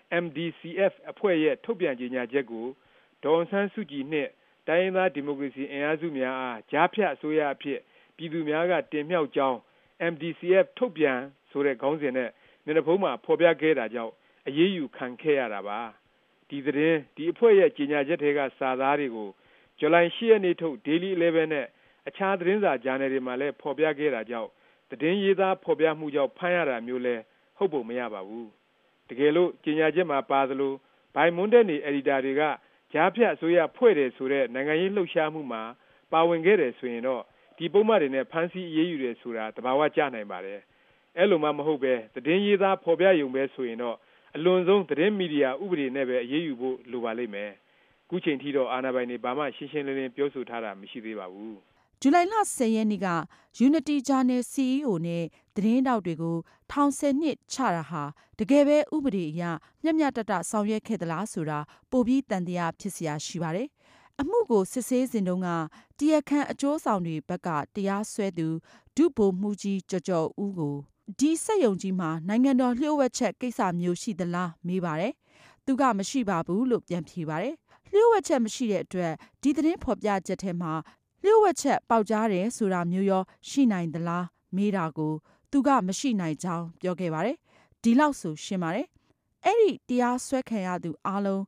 MDCF အဖွဲ့ရဲ့ထုတ်ပြန်ကြေညာချက်ကိုဒေါ်အောင်ဆန်းစုကြည်နဲ့တိုင်းရင်းသားဒီမိုကရေစီအင်အားစုများအားကြားဖြတ်အစိုးရအဖြစ်ပြည်သူများကတင်မြှောက်ကြောင်း MDCF ထုတ်ပြန်ဆိုတဲ့ခေါင်းစဉ်နဲ့မျက်နှာဖုံးမှာဖော်ပြခဲ့တာကြောင့်အရေးယူခံခဲ့ရတာပါဒီအဖွဲ့ရဲ့ကြေညာချက်တွေကစာသားတွေကိုဇူလိုင်10ရက်နေ့ထုတ် Daily 11နဲ့အခြားသတင်းစာဂျာနယ်တွေမှာလည်းဖော်ပြခဲ့တာကြောင့်သတင်းရေးသားဖော်ပြမှုကြောင့်ဖမ်းရတာမျိုးလဲဟုတ်ပုံမရပါဘူးတကယ်လို့ကြေညာချက်မှာပါသလိုဘိုင်မွန်းတဲ့နေအက်ဒီတာတွေကကြားဖြတ်အစိုးရဖွဲ့တယ်ဆိုတဲ့နိုင်ငံရေးလှုပ်ရှားမှုမှာပါဝင်ခဲ့တယ်ဆိုရင်တော့ဒီပုံမှန်တွေနဲ့ဖမ်းဆီးအရေးယူတယ်ဆိုတာတဘာဝကျနိုင်ပါတယ်အဲ့လိုမှမဟုတ်ပဲသတင်းရေးသားဖော်ပြရုံပဲဆိုရင်တော့အလွန်ဆုံးသတင်းမီဒီယာဥပဒေနဲ့ပဲအရေးယူဖို့လိုပါလိမ့်မယ်ခုချိန်ထိတော့အာဏာပိုင်တွေဘာမှရှင်းရှင်းလင်းလင်းပြောဆိုထားတာမရှိသေးပါဘူးဇူလိုင်လ10ရက်နေ့က Unity Channel CEO နဲ့သတင်းတောက်တွေကိုထောင်10နှစ်ချတာဟာတကယ်ပဲဥပဒေအရမျက်မျှတတဆောင်ရွက်ခဲ့သလားဆိုတာပိုပြီးတန်တရားဖြစ်เสียရှိပါတယ်။အမှုကိုစစ်ဆေးစဉ်တုန်းကတရားခံအကျိုးဆောင်တွေဘက်ကတရားစွဲသူဒုဗိုလ်မှူးကြီးကျော်ဦးကိုဒီစက်ယုံကြီးမှာနိုင်ငံတော်လျှို့ဝှက်ချက်ကိစ္စမျိုးရှိသလားမေးပါတယ်။သူကမရှိပါဘူးလို့ပြန်ဖြေပါတယ်။လျှို့ဝှက်ချက်မရှိတဲ့အတွက်ဒီသတင်းဖော်ပြချက်ထဲမှာလျှို့ဝှက်ချက်ပေါက်ကြားတယ်ဆိုတာမျိုးရောရှိနိုင်သလားမေးတာကိုသူကမရှိနိုင်ကြောင်းပြောခဲ့ပါတယ်။ဒီလောက်ဆိုရှင်းပါတယ်။အဲ့ဒီတရားစွဲခံရသူအားလုံး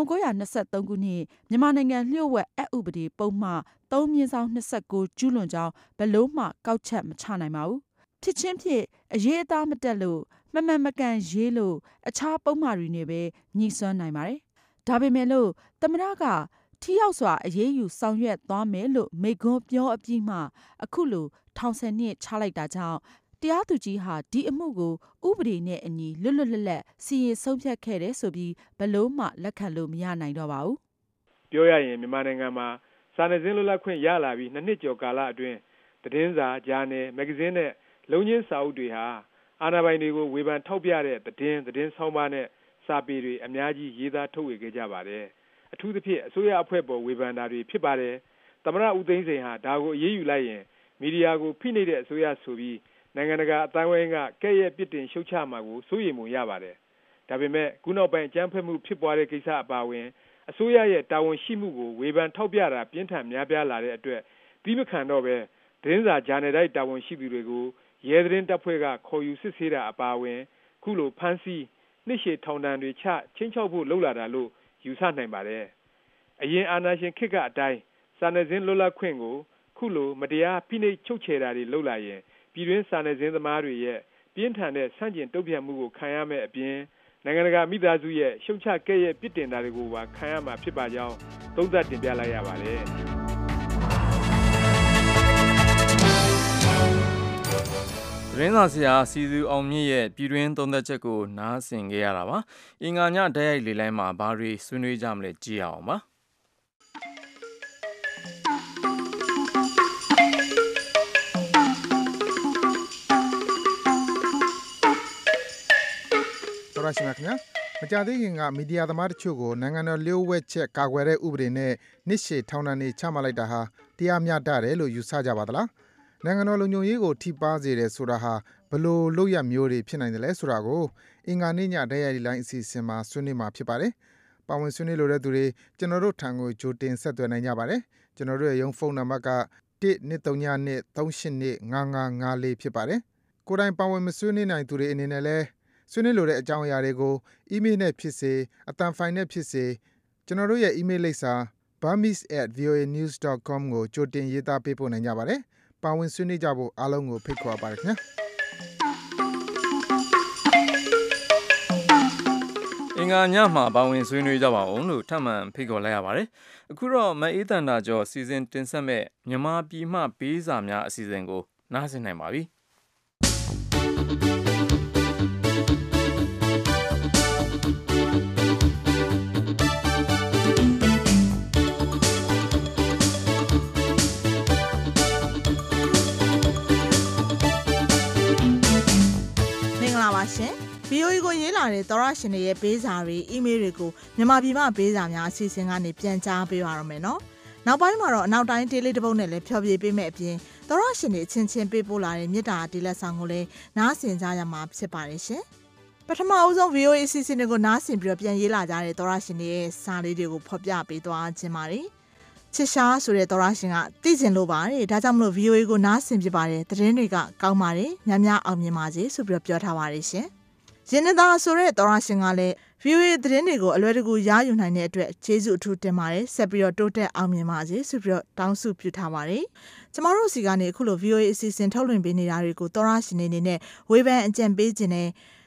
1923ခုနှစ်မြန်မာနိုင်ငံလျှို့ဝှက်အက်ဥပဒေပုံမှန်3/29ကျူးလွန်ကြောင်းဘယ်လို့မှကောက်ချက်မချနိုင်ပါဘူး။ဖြစ်ချင်းဖြစ်အရေးအသားမတက်လို့မမှန်မကန်ရေးလို့အခြားပုံမှန်တွေနဲ့ပဲညှိစွမ်းနိုင်ပါတယ်။ဒါပေမဲ့လို့သမ္မတကထိရောက်စွာအရေးယူဆောင်ရွက်သွားမယ်လို့မိန့်ခွန်းပြောအပြီးမှအခုလိုထောင်10နှစ်ချလိုက်တာကြောင့်တရားသူကြီးဟာဒီအမှုကိုဥပဒေနဲ့အညီလွတ်လွတ်လပ်လပ်စီရင်ဆုံးဖြတ်ခဲ့တယ်ဆိုပြီးဘယ်လို့မှလက်ခံလို့မရနိုင်တော့ပါဘူးပြောရရင်မြန်မာနိုင်ငံမှာစာနယ်ဇင်းလွတ်လပ်ခွင့်ရလာပြီး2နှစ်ကျော်ကာလအတွင်းသတင်းစာဂျာနယ်မဂ္ဂဇင်းနဲ့လုံချင်းစာအုပ်တွေဟာအာဏာပိုင်တွေကိုဝေဖန်ထောက်ပြတဲ့သတင်းဆောင်းပါးနဲ့စာပေတွေအများကြီးရေးသားထုတ်ဝေခဲ့ကြပါတယ်အထူးသဖြင့်အစိုးရအဖွဲ့ပေါ်ဝေဖန်တာတွေဖြစ်ပါတယ်သမ္မတဦးသိန်းစိန်ဟာဒါကိုအရေးယူလိုက်ရင်မီဒီယာကိုဖိနှိပ်တဲ့အစိုးရဆိုပြီးနိုင်ငံတကာအတိုင်းအဝိုင်းကကဲ့ရဲ့ပြစ်တင်ရှုတ်ချမှာကိုစိုးရိမ်မှုရပါတယ်ဒါပေမဲ့ခုနောက်ပိုင်းအကြမ်းဖက်မှုဖြစ်ပွားတဲ့ကိစ္စအပါအဝင်အစိုးရရဲ့တာဝန်ရှိမှုကိုဝေဖန်ထောက်ပြတာပြင်းထန်များပြားလာတဲ့အတွက်ပြီးမခံတော့ပဲသတင်းစာဂျာနယ်တိုင်းတာဝန်ရှိသူတွေကိုရဲသတင်းတပ်ဖွဲ့ကခေါ်ယူစစ်ဆေးတာအပါအဝင်ခုလိုဖမ်းဆီးနှစ်ရှည်ထောင်ဒဏ်တွေချချင်းချောက်ဖို့လှုပ်လာတာလို့ယူဆနိုင်ပါတယ်အရင်အာဏာရှင်ခေတ်ကအတိုင်းစာနယ်ဇင်းလွတ်လပ်ခွင့်ကိုခုလိုမတရားဖိနှိပ်ချုပ်ချယ်တာတွေလှုပ်လာရင်ပြည်တွင်းစာနယ်ဇင်းသမားတွေရဲ့ပြင်းထန်တဲ့ဆန့်ကျင်တုံ့ပြန်မှုကိုခံရမယ့်အပြင်နိုင်ငံတကာမိသားစုရဲ့ရှုံချကဲ့ရဲ့ပြစ်တင်တာတွေကိုပါခံရမှာဖြစ်ပါကြောင်းသုံးသပ်တင်ပြလိုက်ရပါတယ်သတင်းစာဆရာစီသူအောင်မြင့်ရဲ့ပြည်တွင်းသုံးသပ်ချက်ကိုနားဆင်ခဲ့ရတာပါအင်္ဂါညတိုက်ရိုက်လေလိုင်းမှာဘာတွေဆွေးနွေးကြမလဲကြည့်အောင်ပါတော်ရရှိမြခင်ဗျာမကြသေးခင်ကမီဒီယာသမားတချို့ကိုနိုင်ငံတော်လျှို့ဝှက်ချက်ကာကွယ်တဲ့ဥပဒေနဲ့နှစ်ရှည်ထောင်ဒဏ်တွေချမှတ်လိုက်တာဟာတရားမျှတတယ်လို့ယူဆကြပါသလားနိုင်ငံတော်လုံခြုံရေးကိုထိပါစေတယ်ဆိုတာဟာဘလို့လုပ်ရမျိုးတွေဖြစ်နိုင်တယ်လဲဆိုတာကိုအင်္ဂါနေ့ညတိုက်ရိုက်လိုင်းအစီအစဉ်မှာဆွေးနွေးမှာဖြစ်ပါတယ်ပါဝင်ဆွေးနွေးလိုတဲ့သူတွေကျွန်တော်တို့ထံကိုကြိုတင်ဆက်သွယ်နိုင်ကြပါတယ်ကျွန်တော်တို့ရဲ့ရုံးဖုန်းနံပါတ်က12323525554ဖြစ်ပါတယ်ကိုယ်တိုင်ပါဝင်မဆွေးနွေးနိုင်သူတွေအနေနဲ့လည်းဆွေးနွေးလိုတဲ့အကြောင်းအရာတွေကိုအီးမေးလ်နဲ့ဖြစ်စေအသံဖိုင်နဲ့ဖြစ်စေကျွန်တော်တို့ရဲ့အီးမေးလ်လိပ်စာ burmese@voanews.com ကိုကြိုတင်ရေးသားပေးပို့နိုင်ကြပါတယ်။ပါဝင်ဆွေးနွေးကြဖို့အားလုံးကိုဖိတ်ခေါ်ပါရခင်ဗျာ။အင်္ဂါညမှာပါဝင်ဆွေးနွေးကြပါအောင်လို့ထပ်မံဖိတ်ခေါ်လိုက်ရပါတယ်။အခုတော့မအေးတန်တာကျော်စီစဉ်တင်ဆက်မဲ့မြန်မာပြည်မှပေးစာများအစီအစဉ်ကိုနားဆင်နိုင်ပါပြီ။ရှင် VOA ကိုရေးလာတဲ့သောရရှင်တွေရဲ့ပေးစာတွေအီးမေးလ်တွေကိုမြန်မာပြည်မှာပေးစာများအစီအစဉ်ကနေပြန်ကြားပေးပါရမယ်နော်။နောက်ပိုင်းမှာတော့အနောက်တိုင်းဒေးလေးတစ်ပုဒ်နဲ့လည်းဖျော်ဖြေပေးမယ့်အပြင်သောရရှင်တွေအချင်းချင်းပေးပို့လာတဲ့မြစ်တာဒီလက်ဆောင်ကိုလည်းနားဆင်ကြရမှာဖြစ်ပါတယ်ရှင်။ပထမအဦးဆုံး VOA အစီအစဉ်တွေကိုနားဆင်ပြီးတော့ပြန်ရေးလာကြတဲ့သောရရှင်တွေရဲ့စာလေးတွေကိုဖော်ပြပေးသွားခြင်းပါတယ်။ချစ်ရှားဆိုတဲ့သောရရှင်ကသိကျင်လို့ပါတယ်ဒါကြောင့်မလို့ VOA ကိုနားဆင်ပြပါတယ်သတင်းတွေကကောင်းပါတယ်များများအောင်မြင်ပါစေဆိုပြီးတော့ပြောထားပါတယ်ရှင်ရင်းနှီးသားဆိုတဲ့သောရရှင်ကလည်း VOA သတင်းတွေကိုအလွယ်တကူရယူနိုင်တဲ့အတွက်ကျေးဇူးအထူးတင်ပါတယ်ဆက်ပြီးတော့တိုးတက်အောင်မြင်ပါစေဆိုပြီးတော့တောင်းဆုပြုထားပါတယ်ကျမတို့စီကနေအခုလို VOA အစီအစဉ်ထုတ်လွှင့်ပေးနေတာတွေကိုသောရရှင်တွေအနေနဲ့ဝေဖန်အကြံပေးခြင်းနဲ့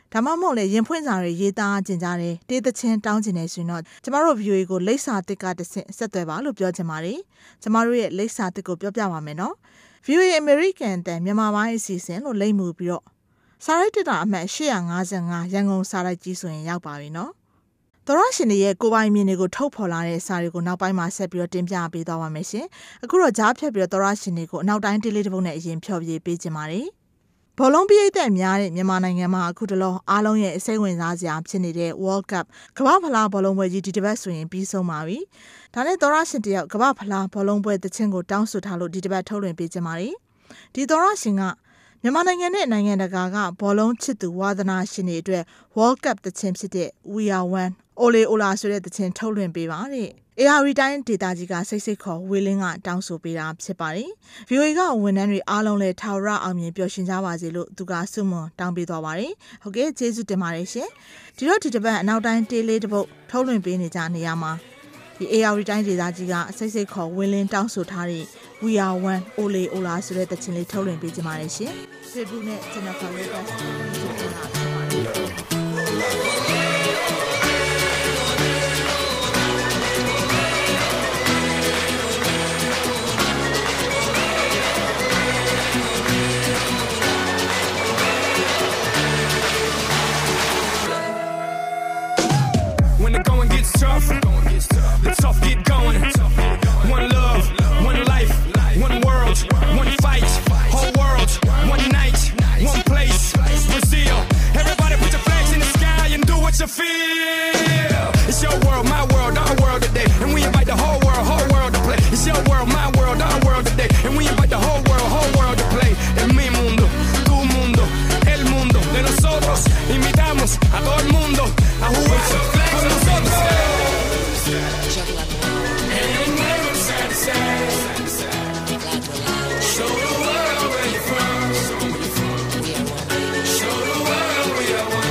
ဒါမှမဟုတ်လေရင်ဖွင့်စာတွေရေးသားကျင်ကြတယ်တေးသချင်းတောင်းကျင်နေဆိုရင်တော့ကျမတို့ VOA ကိုလိပ်စာတစ်ကတစ်ဆင့်ဆက်သွယ်ပါလို့ပြောချင်ပါတယ်ကျမတို့ရဲ့လိပ်စာတစ်ကိုပြောပြပါမယ်နော် VOA American တဲ့မြန်မာပိုင်းအစီအစဉ်လို့လိမ့်မှုပြီးတော့စာရိုက်တက်တာအမှတ်855ရန်ကုန်စာရိုက်ကြီးဆိုရင်ရောက်ပါပြီနော်သောရရှင်တွေရဲ့ကိုပိုင်မြင်တွေကိုထုတ်ဖော်လာတဲ့စာတွေကိုနောက်ပိုင်းမှာဆက်ပြီးတော့တင်ပြပေးသွားပါမယ်ရှင်အခုတော့ကြားဖြတ်ပြီးတော့သောရရှင်တွေကိုအနောက်တိုင်းတေးလေးတစ်ပုဒ်နဲ့အရင်ဖျော်ဖြေပေးခြင်းပါတယ်ဘောလုံးပြည့်တဲ့များတဲ့မြန်မာနိုင်ငံမှာအခုတလောအားလုံးရဲ့စိတ်ဝင်စားစရာဖြစ်နေတဲ့ World Cup ကမ္ဘာဖလားဘောလုံးပွဲကြီးဒီတစ်ပတ်ဆိုရင်ပြီးဆုံးပါပြီဒါနဲ့သောရရှင်တယောက်ကမ္ဘာဖလားဘောလုံးပွဲတခြင်းကိုတောင်းဆိုထားလို့ဒီတစ်ပတ်ထုတ်လွှင့်ပေးခြင်းပါတယ်ဒီသောရရှင်ကမြန်မာနိုင်ငံနဲ့နိုင်ငံတကာကဘောလုံးချစ်သူဝါသနာရှင်တွေအတွက် World Cup တခြင်းဖြစ်တဲ့ We Are One Ole Ola ဆိုတဲ့တခြင်းထုတ်လွှင့်ပေးပါတဲ့ AR တိုင်းဒေတာကြီးကစိတ်စိတ်ခေါ်ဝေလင်းကတောင်းဆိုပေးတာဖြစ်ပါတယ်။ VOA ကဝန်ထမ်းတွေအားလုံးလည်းထာဝရအောင်မြင်ပျော်ရွှင်ကြပါစေလို့သူကဆုမွန်တောင်းပေးသွားပါတယ်။ဟုတ်ကဲ့ကျေးဇူးတင်ပါတယ်ရှင်။ဒီတော့ဒီတစ်ပတ်အနောက်တိုင်းတေးလေးတစ်ပုဒ်ထုတ်လွှင့်ပေးနေကြနေရမှာဒီ AR တိုင်းဒေတာကြီးကစိတ်စိတ်ခေါ်ဝေလင်းတောင်းဆိုထားတဲ့ We Are One Ole Ola ဆိုတဲ့တခြင်းလေးထုတ်လွှင့်ပေးကြပါရရှင်။ Facebook နဲ့ Jennifer Lopez တို့ကလာပါပါတယ် When the going gets tough, the tough get going. One love, one life, one world, one fight, whole world, one night, one place, Brazil. Everybody put your flags in the sky and do what you feel. It's your world, my world, our world today. And we invite the whole world to play. It's your world, my world, our world today. And we invite the whole world to play. En mi mundo, tu mundo, el mundo de nosotros. Invitamos a todo el mundo a jugar con nosotros. And never sad to say. Show the world where you're from. Show the world we are one.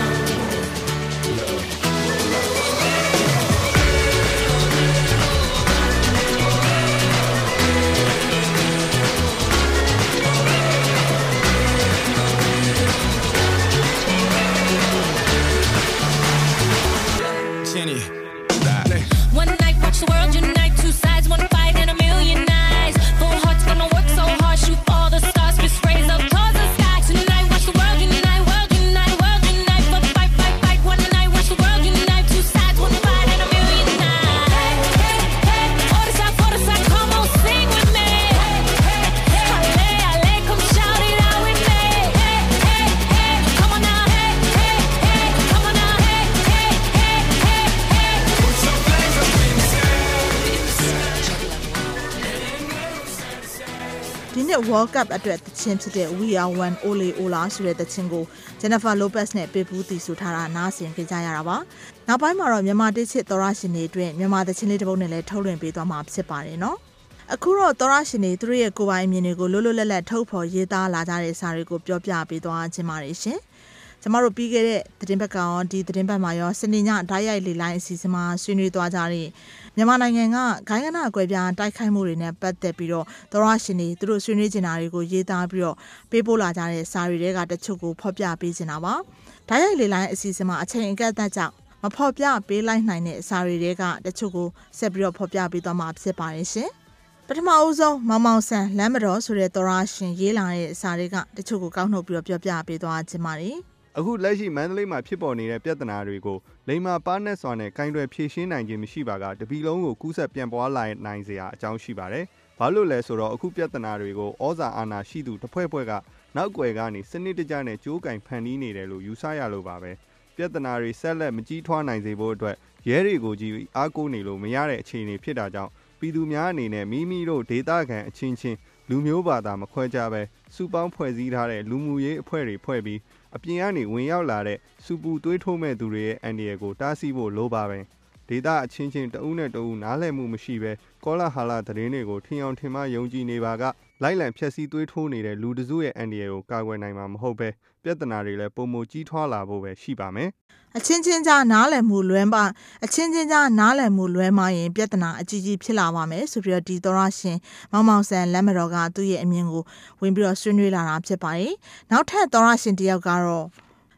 Jenny. One night, watch the world unite. Two sides, one fight, and a million eyes. Full hearts gonna work so hard, shoot all the stars, fist raise up towards the sky. Tonight, watch the world unite, world unite, world unite. But fight, fight, fight. One night, watch the world unite. Two sides, one fight, and a million eyes. Hey, hey, for the side, come on, sing with me. Halle, halle, come shout it out with me. Hey, hey, hey, come on now. Hey, hey, hey, come on now. Hey, hey, hey, hey, hey. Put your flags up in the sky. ဒီနေ့ World Cup အတွက်တခြင်းဖြစ်တဲ့ We Are One Ole Ola ဆိုတဲ့တခြင်းကို Jennifer Lopez နဲ့ပေးပူးတည်ဆိုထားတာနားဆင်ကြရတာပါ။နောက်ပိုင်းမှာတော့မြန်မာတစ်ချစ်သောရရှင်တွေအတွက်မြန်မာတခြင်းလေးတစ်ပုဒ်နဲ့လည်းထုတ်လွှင့်ပေးသွားမှာဖြစ်ပါတယ်နော်။အခုတော့သောရရှင်တွေသူတို့ရဲ့ကိုယ်ပိုင်အမြင်တွေကိုလွတ်လွတ်လပ်လပ်ထုတ်ဖော်ရေးသားလာကြတဲ့စာတွေကိုပြောပြပေးသွားခြင်းပါတယ်ရှင်။ကျမတို့ပြီးခဲ့တဲ့သတင်းပတ်ကရောဒီသတင်းပတ်မှာရောစနေညဓာတ်ရိုက်လေလိုင်းအစီအစဉ်မှာဆွေးနွေးသွားကြတဲ့မြန်မာနိုင်ငံကဂိုင်းကနအကွဲပြားတိုက်ခိုက်မှုတွေနဲ့ပတ်သက်ပြီးတော့သောရရှင်တွေသူတို့ဆွေးနွေးနေတာတွေကိုရေးသားပြီးတော့ပေးပို့လာကြတဲ့စာတွေကတချို့ကိုဖော်ပြပေးနေတာပါဓာတ်ရိုက်လေလိုင်းအစီအစဉ်မှာအချိန်အကန့်အသတ်ကြောင့်မဖော်ပြပေးလိုက်နိုင်တဲ့စာတွေကတချို့ကိုဆက်ပြီးတော့ဖော်ပြပေးသွားမှာဖြစ်ပါတယ်ရှင်ပထမအဦးဆုံးမောင်မောင်ဆန်လမ်းမတော်ဆိုတဲ့သောရရှင်ရေးလာတဲ့စာတွေကတချို့ကိုကောက်နှုတ်ပြီးတော့ပြောပြပေးသွားခြင်းပါတယ်အခုလက်ရှိမန္တလေးမှာဖြစ်ပေါ်နေတဲ့ပြဿနာတွေကိုလိမ္မာပါးနက်စွာနဲ့ကင်တွယ်ဖြေရှင်းနိုင်ခြင်းမရှိပါကတပီလုံးကိုကူးဆက်ပြန်ပွားလာနိုင်စရာအကြောင်းရှိပါတယ်။ဘာလို့လဲဆိုတော့အခုပြဿနာတွေကိုဩဇာအာဏာရှိသူတစ်ဖွဲ့ဖွဲ့ကနောက်ွယ်ကနေစနစ်တကျနဲ့ကြိုးကင်ဖန်တီးနေတယ်လို့ယူဆရလို့ပါပဲ။ပြဿနာတွေဆက်လက်မကြီးထွားနိုင်စေဖို့အတွက်ရဲတွေကိုကြီးအားကိုးနေလို့မရတဲ့အခြေအနေဖြစ်တာကြောင့်ပြည်သူများအနေနဲ့မိမိတို့ဒေသခံအချင်းချင်းလူမျိုးဘာသာမခွဲခြားပဲစုပေါင်းဖွဲ့စည်းထားတဲ့လူမှုရေးအဖွဲ့တွေဖွဲ့ပြီးအပြင်ကနေဝင်ရောက်လာတဲ့စူပူသွေးထိုးမဲ့သူတွေရဲ့အန်ဒီရယ်ကိုတားဆီးဖို့လိုပါပဲဒေတာအချင်းချင်းတဦးနဲ့တဦးနားလည်မှုမရှိပဲကောလာဟာလာသတင်းတွေကိုထင်အောင်ထင်မှယုံကြည်နေပါကလိုက်လံဖြက်စီးသွေးထိုးနေတဲ့လူတစုရဲ့အန်ဒီရယ်ကိုကာကွယ်နိုင်မှာမဟုတ်ပဲပြဿနာတွေလည်းပုံမကြီးထွားလာဖို့ပဲရှိပါမယ်အချင်းချင်းကြားနားလည်မှုလွဲမှရင်ပြဿနာအကြီးကြီးဖြစ်လာပါမယ်ဆိုပြီးတော့ဒီသောရရှင်မောင်မောင်ဆန်လက်မတော်ကသူ့ရဲ့အမြင်ကိုဝင်ပြီးတော့ဆွေးနွေးလာတာဖြစ်ပါတယ်နောက်ထပ်သောရရှင်တယောက်ကတော့လ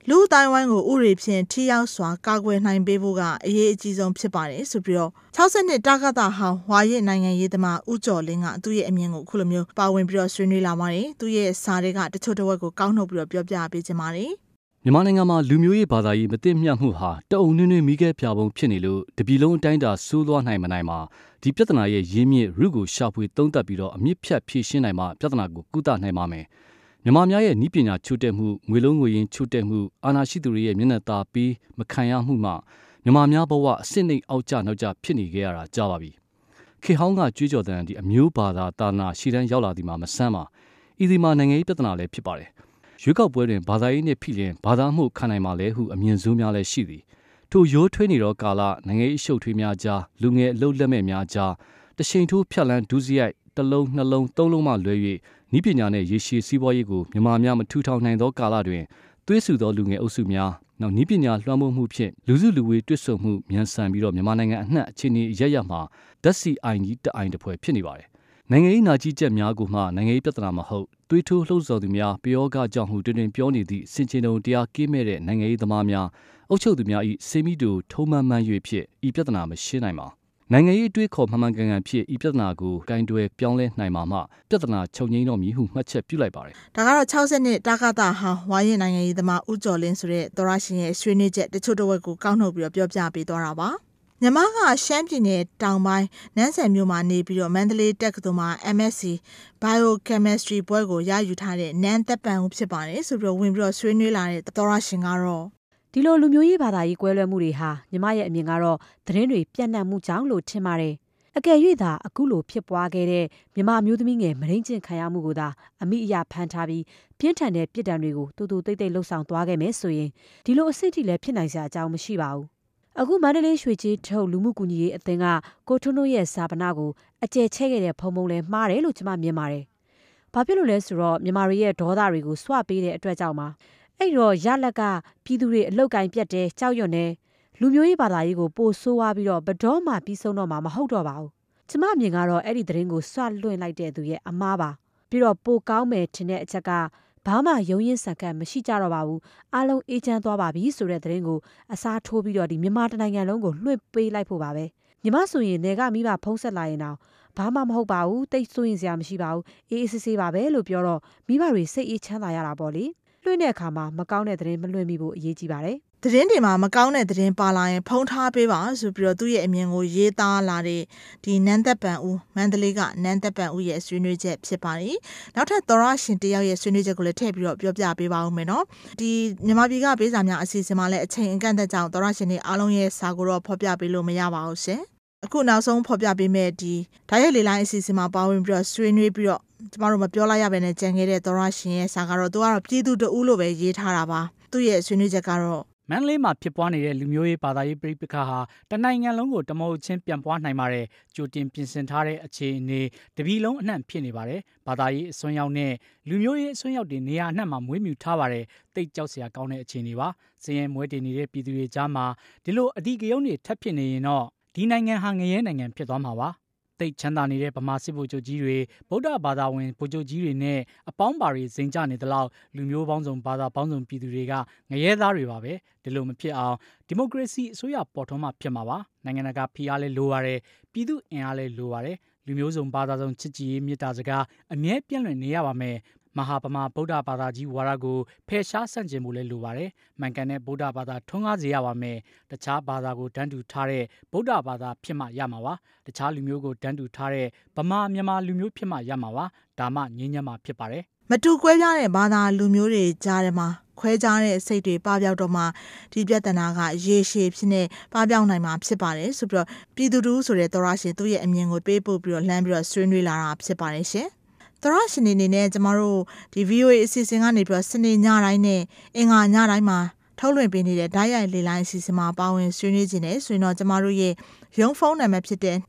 လူအတိုင်းဝိုင်းကိုဥရေဖြင့်ထိရောက်စွာကာကွယ်နိုင်ပေးဖို့ကအရေးအကြီးဆုံးဖြစ်ပါတယ်ဆိုပြီးတော့62တာဂတာဟောင်းဝါရစ်နိုင်ငံရေးသမားဦးကျော်လင်းကသူ့ရဲ့အမြင်ကိုခုလိုမျိုးပါဝင်ပြီးတော့ဆွေးနွေးလာပါတယ်သူ့ရဲ့စာတွေကတချို့တစ်ဝက်ကိုကောက်နှုတ်ပြီးတော့ပြောပြပေးခြင်းပါတယ်မြန်မာနိုင်ငံမှာလူမျိုးရေးဘာသာရေးမသိမျှမှုဟာတအုံနှင်းနှင်းမိခဲပြပုံဖြစ်နေလို့တပြည်လုံးအတိုင်းအတာဆိုးသွားနိုင်မနိုင်မှာဒီပြဿနာရဲ့ရင်းမြစ်ရုကိုရှာဖွေသုံးသပ်ပြီးတော့အမြင့်ဖြတ်ဖြည့်ရှင်းနိုင်မှာပြဿနာကိုကုသနိုင်ပါမယ်မြန်မာများရဲ့ဤပညာချို့တဲ့မှုငွေလုံးငွေရင်းချို့တဲ့မှုအာဏာရှိသူတွေရဲ့မျက်နှာသာပြီးမခံရမှုမှမြန်မာများဘဝအစစ်နှိမ်အောက်ကျနောက်ကျဖြစ်နေခဲ့ရတာကြားပါပြီခေဟောင်းကကြွေးကြော်တဲ့အမျိုးဘာသာတာနာရှီတန်းရောက်လာဒီမှာမဆန်းပါဤဒီမှာနိုင်ငံရေးပြဿနာလည်းဖြစ်ပါတယ်ရွေးကောက်ပွဲတွင်ဘာသာရေးနှင့်ဖိလင်ဘာသာမှုခံနိုင်မှာလဲဟုအမြင်ဆိုးများလည်းရှိသည်ထိုရိုးထွေးနေသောကာလနိုင်ငံရေးအရှုပ်ထွေးများကြားလူငယ်အလုပ်လက်မဲ့များကြားတရှိန်ထိုးဖြတ်လန်းဒုစရိုက်တစ်လုံးနှလုံးသုံးလုံးမှလွဲ၍ဤပညာနှင့်ရေရှည်စီးပွားရေးကိုမြန်မာများမထူထောင်နိုင်သောကာလတွင်သွေးဆူသောလူငယ်အုပ်စုများနောက်ဤပညာလွှမ်းမိုးမှုဖြင့်လူစုလူဝေးတွစ်ဆုံမှုမြန်ဆန်ပြီးတော့မြန်မာနိုင်ငံအနှံ့အခြေအနေရရမှာဓာတ်စီအိုင်ကြီးတအိုင်တစ်ဖွဲဖြစ်နေပါတယ်နိုင်ငံရေးနာကြီးချက်များကိုမှနိုင်ငံရေးပြဿနာမဟုတ်သွေးထိုးလှုပ်ဆော်သူများပယောဂကြောင့်ဟုတွင်ပြောနေသည့်စင်ချင်တုံတရားကင်းမဲ့တဲ့နိုင်ငံရေးသမားများအုပ်ချုပ်သူများ၏စေမိတူထုံးမှန်မှန်၍ဖြစ်ဤပြဿနာမရှင်းနိုင်ပါနိုင်ငံရေးအတွေးခေါ်မှန်မှန်ကန်ကန်ဖြစ်ဤပြဿနာကိုကင်တွယ်ပြောင်းလဲနိုင်မှာမှပြဿနာချုပ်ငိမ့်တော့မည်ဟုမှတ်ချက်ပြုလိုက်ပါတယ်ဒါကတော့62တာဂတာဟောင်းဝါရင်နိုင်ငံရေးသမားဦးကျော်လင်းဆိုတဲ့သောရရှင်ရဲ့ဆွေးနွေးချက်တချို့တစ်ဝက်ကိုကောက်နှုတ်ပြီးတော့ပြောပြပေးသွားတာပါမြန်မာကရှမ်းပြည်နယ်တောင်ပိုင်းနန်းဆယ်မြို့မှာနေပြီးတော့မန္တလေးတက္ကသိုလ်မှာ MSc Biochemistry ဘွဲ့ကိုရယူထားတဲ့နန်းသက်ပံဦးဖြစ်ပါတယ်ဆိုပြီးတော့ဝင်ပြီးတော့ဆွေးနွေးလာတဲ့သောရရှင်ကတော့ဒီလိုလူမျိုးရေးဘာသာရေးကွဲလွဲမှုတွေဟာညီမရဲ့အမြင်ကတော့သတင်းတွေပြန့်နှံ့မှုကြောင့်လို့ထင်ပါတယ်အကယ်၍သာအခုလိုဖြစ်ပွားခဲ့တဲ့မြန်မာမျိုးသမီးငယ်မရင်းချင်းခံရမှုကိုသာအမိအယဖမ်းထားပြီးပြင်းထန်တဲ့ပြစ်ဒဏ်တွေကိုတူတူတိတ်တိတ်လှုပ်ဆောင်သွားခဲ့မယ်ဆိုရင်ဒီလိုအဆင့်ထိလည်းဖြစ်နိုင်စရာအကြောင်းမရှိပါဘူးအခုမန္တလေးရွှေကြီးထုတ်လူမှုကူညီရေးအသင်းကကိုထွန်းတို့ရဲ့စာပနာကိုအကျယ်ချဲ့ခဲ့တဲ့ဖုံဖုံလဲမှားတယ်လို့ကျွန်မမြင်ပါတယ်။ဘာဖြစ်လို့လဲဆိုတော့မြန်မာတွေရဲ့ဒေါသတွေကိုစွပေးတဲ့အတွက်ကြောင့်ပါ။အဲ့တော့ရလက်ကပြည်သူတွေအလောက်ကင်ပြတ်တယ်ကြောက်ရွံ့တယ်လူမျိုးရေးဘာသာရေးကိုပိုဆိုးဝါးပြီးတော့ဘတော်မှပြီးဆုံးတော့မှာမဟုတ်တော့ပါဘူး။ကျွန်မမြင်ကတော့အဲ့ဒီသတင်းကိုစွလွှင့်လိုက်တဲ့သူရဲ့အမားပါ။ပြီးတော့ပိုကောင်းမယ်ထင်တဲ့အချက်ကဘာမှယုံရင်စံကတ်မရှိကြတော့ပါဘူးအားလုံးအေးချမ်းသွားပါပြီဆိုတဲ့သတင်းကိုအစားထိုးပြီးတော့ဒီမြန်မာတနိုင်ငံလုံးကိုလွှင့်ပေးလိုက်ဖို့ပါပဲညီမဆိုရင်နေကမိဘဖုံးဆက်လာရင်တော့ဘာမှမဟုတ်ပါဘူးတိတ်ဆိုရင်စရာမရှိပါဘူးအေးအေးဆေးဆေးပါပဲလို့ပြောတော့မိဘတွေစိတ်အေးချမ်းသာရတာပေါ့လေလွှင့်တဲ့အခါမှာမကောင်းတဲ့သတင်းမလွှင့်မိဖို့အရေးကြီးပါတယ်သတင်းတွေမှာမကောင်းတဲ့သတင်းပါလာရင်ဖုံးထားပေးပါဆိုပြီးတော့သူ့ရဲ့အမြင်ကိုရေးသားလာတဲ့ဒီနန်းသက်ပံဦးမန္တလေးကနန်းသက်ပံဦးရဲ့ဆွေးနွေးချက်ဖြစ်ပါတယ်။နောက်ထပ်သောရရှင်တယောက်ရဲ့ဆွေးနွေးချက်ကိုလည်းထည့်ပြီးတော့ပြောပြပေးပါဦးမယ်နော်။ဒီမြန်မာပြည်ကပေးစာများအစီအစဉ်မှာလည်းအချိန်အကန့်အသတ်ကြောင့်သောရရှင်တွေအားလုံးရဲ့စာကိုတော့ဖော်ပြပေးလို့မရပါဘူးရှင်။အခုနောက်ဆုံးဖော်ပြပေးမဲ့ဒီဓာတ်ရိုက်လေလိုင်းအစီအစဉ်မှာပါဝင်ပြီးတော့ဆွေးနွေးပြီးတော့ကျမတို့မပြောလိုက်ရဘဲနဲ့ကြံခဲ့တဲ့သောရရှင်ရဲ့စာကတော့သူကတော့ပြည်သူတဦးလို့ပဲရေးထားတာပါ။သူ့ရဲ့ဆွေးနွေးချက်ကတော့မန္တလေးမှာဖြစ်ပွားနေတဲ့လူမျိုးရေးဘာသာရေးပြိပခါဟာတနိုင်ငံလုံးကိုတမုတ်ချင်းပြန်ပွားနိုင်ပါတယ်ကြိုတင်ပြင်ဆင်ထားတဲ့အခြေအနေတပြည်လုံးအနှံ့ဖြစ်နေပါတယ်ဘာသာရေးအစွန်းရောက်နဲ့လူမျိုးရေးအစွန်းရောက်တွေနေရာအနှံ့မှာမွေးမြူထားပါတယ်တိတ်ကြောက်စရာကောင်းတဲ့အခြေအနေပါစည်ရင်မွဲတင်နေတဲ့ပြည်သူတွေကြားမှာဒီလိုအဓိကရုဏ်းတွေထပ်ဖြစ်နေရင်တော့ဒီနိုင်ငံဟာငရဲနိုင်ငံဖြစ်သွားမှာပါတိတ်ချမ်းသာနေတဲ့ဗမာစစ်ဗိုလ်ချုပ်ကြီးတွေဗုဒ္ဓဘာသာဝင်ဗိုလ်ချုပ်ကြီးတွေနဲ့အပေါင်းပါတွေစိန်ကြနေသလောက်လူမျိုးပေါင်းစုံဘာသာပေါင်းစုံပြည်သူတွေကငရဲသားတွေပါပဲဒီလိုမဖြစ်အောင်ဒီမိုကရေစီအစိုးရပေါ်ထွန်းမှဖြစ်မှာပါနိုင်ငံတကာဖိအားလဲလိုရတယ်ပြည်သူအင်အားလဲလိုရတယ်လူမျိုးစုံဘာသာစုံချစ်ကြည်ရေးမေတ္တာစကားအမြဲပြန့်လွင့်နေရပါမယ်မဟာပမာဗုဒ္ဓဘာသာကြီးဝါဒကိုဖယ်ရှားဆန့်ကျင်ဖို့လဲလိုပါတယ်။မှန်ကန်တဲ့ဗုဒ္ဓဘာသာထွန်းကားစေရပါမယ်။တခြားဘာသာကိုတန်းတူထားတဲ့ဗုဒ္ဓဘာသာဖြစ်မှရမှာပါ။တခြားလူမျိုးကိုတန်းတူထားတဲ့ဗမာမြန်မာလူမျိုးဖြစ်မှရမှာပါ။ဒါမှငြင်းညမ်းမှာဖြစ်ပါတယ်။မတူကွဲပြားတဲ့ဘာသာလူမျိုးတွေကြားထဲမှာခွဲခြားတဲ့စိတ်တွေပပျောက်တော့မှဒီပြဿနာကရေရှည်ဖြစ်နေပပျောက်နိုင်မှာဖြစ်ပါတယ်ဆိုပြီးတော့ပြည်သူတို့ဆိုတဲ့သောရရှင်သူ့ရဲ့အမြင်ကိုပေးပို့ပြီးတော့လှမ်းပြီးတော့ဆွေးနွေးလာတာဖြစ်ပါတယ်ရှင်။သောရရှင်နေနဲ့ကျမတို့ဒီ VOA အစီအစဉ်ကနေပြီးတော့စနေညတိုင်းနဲ့အင်္ဂါညတိုင်းမှာထုတ်လွှင့်ပေးနေတဲ့ဓာတ်ရိုက်လေလိုင်းအစီအစဉ်မှာပါဝင်ဆွေးနွေးခြင်းနဲ့ဆိုရင်တော့ကျမတို့ရဲ့ရုံးဖုန်းနံပါတ်ဖြစ်တဲ့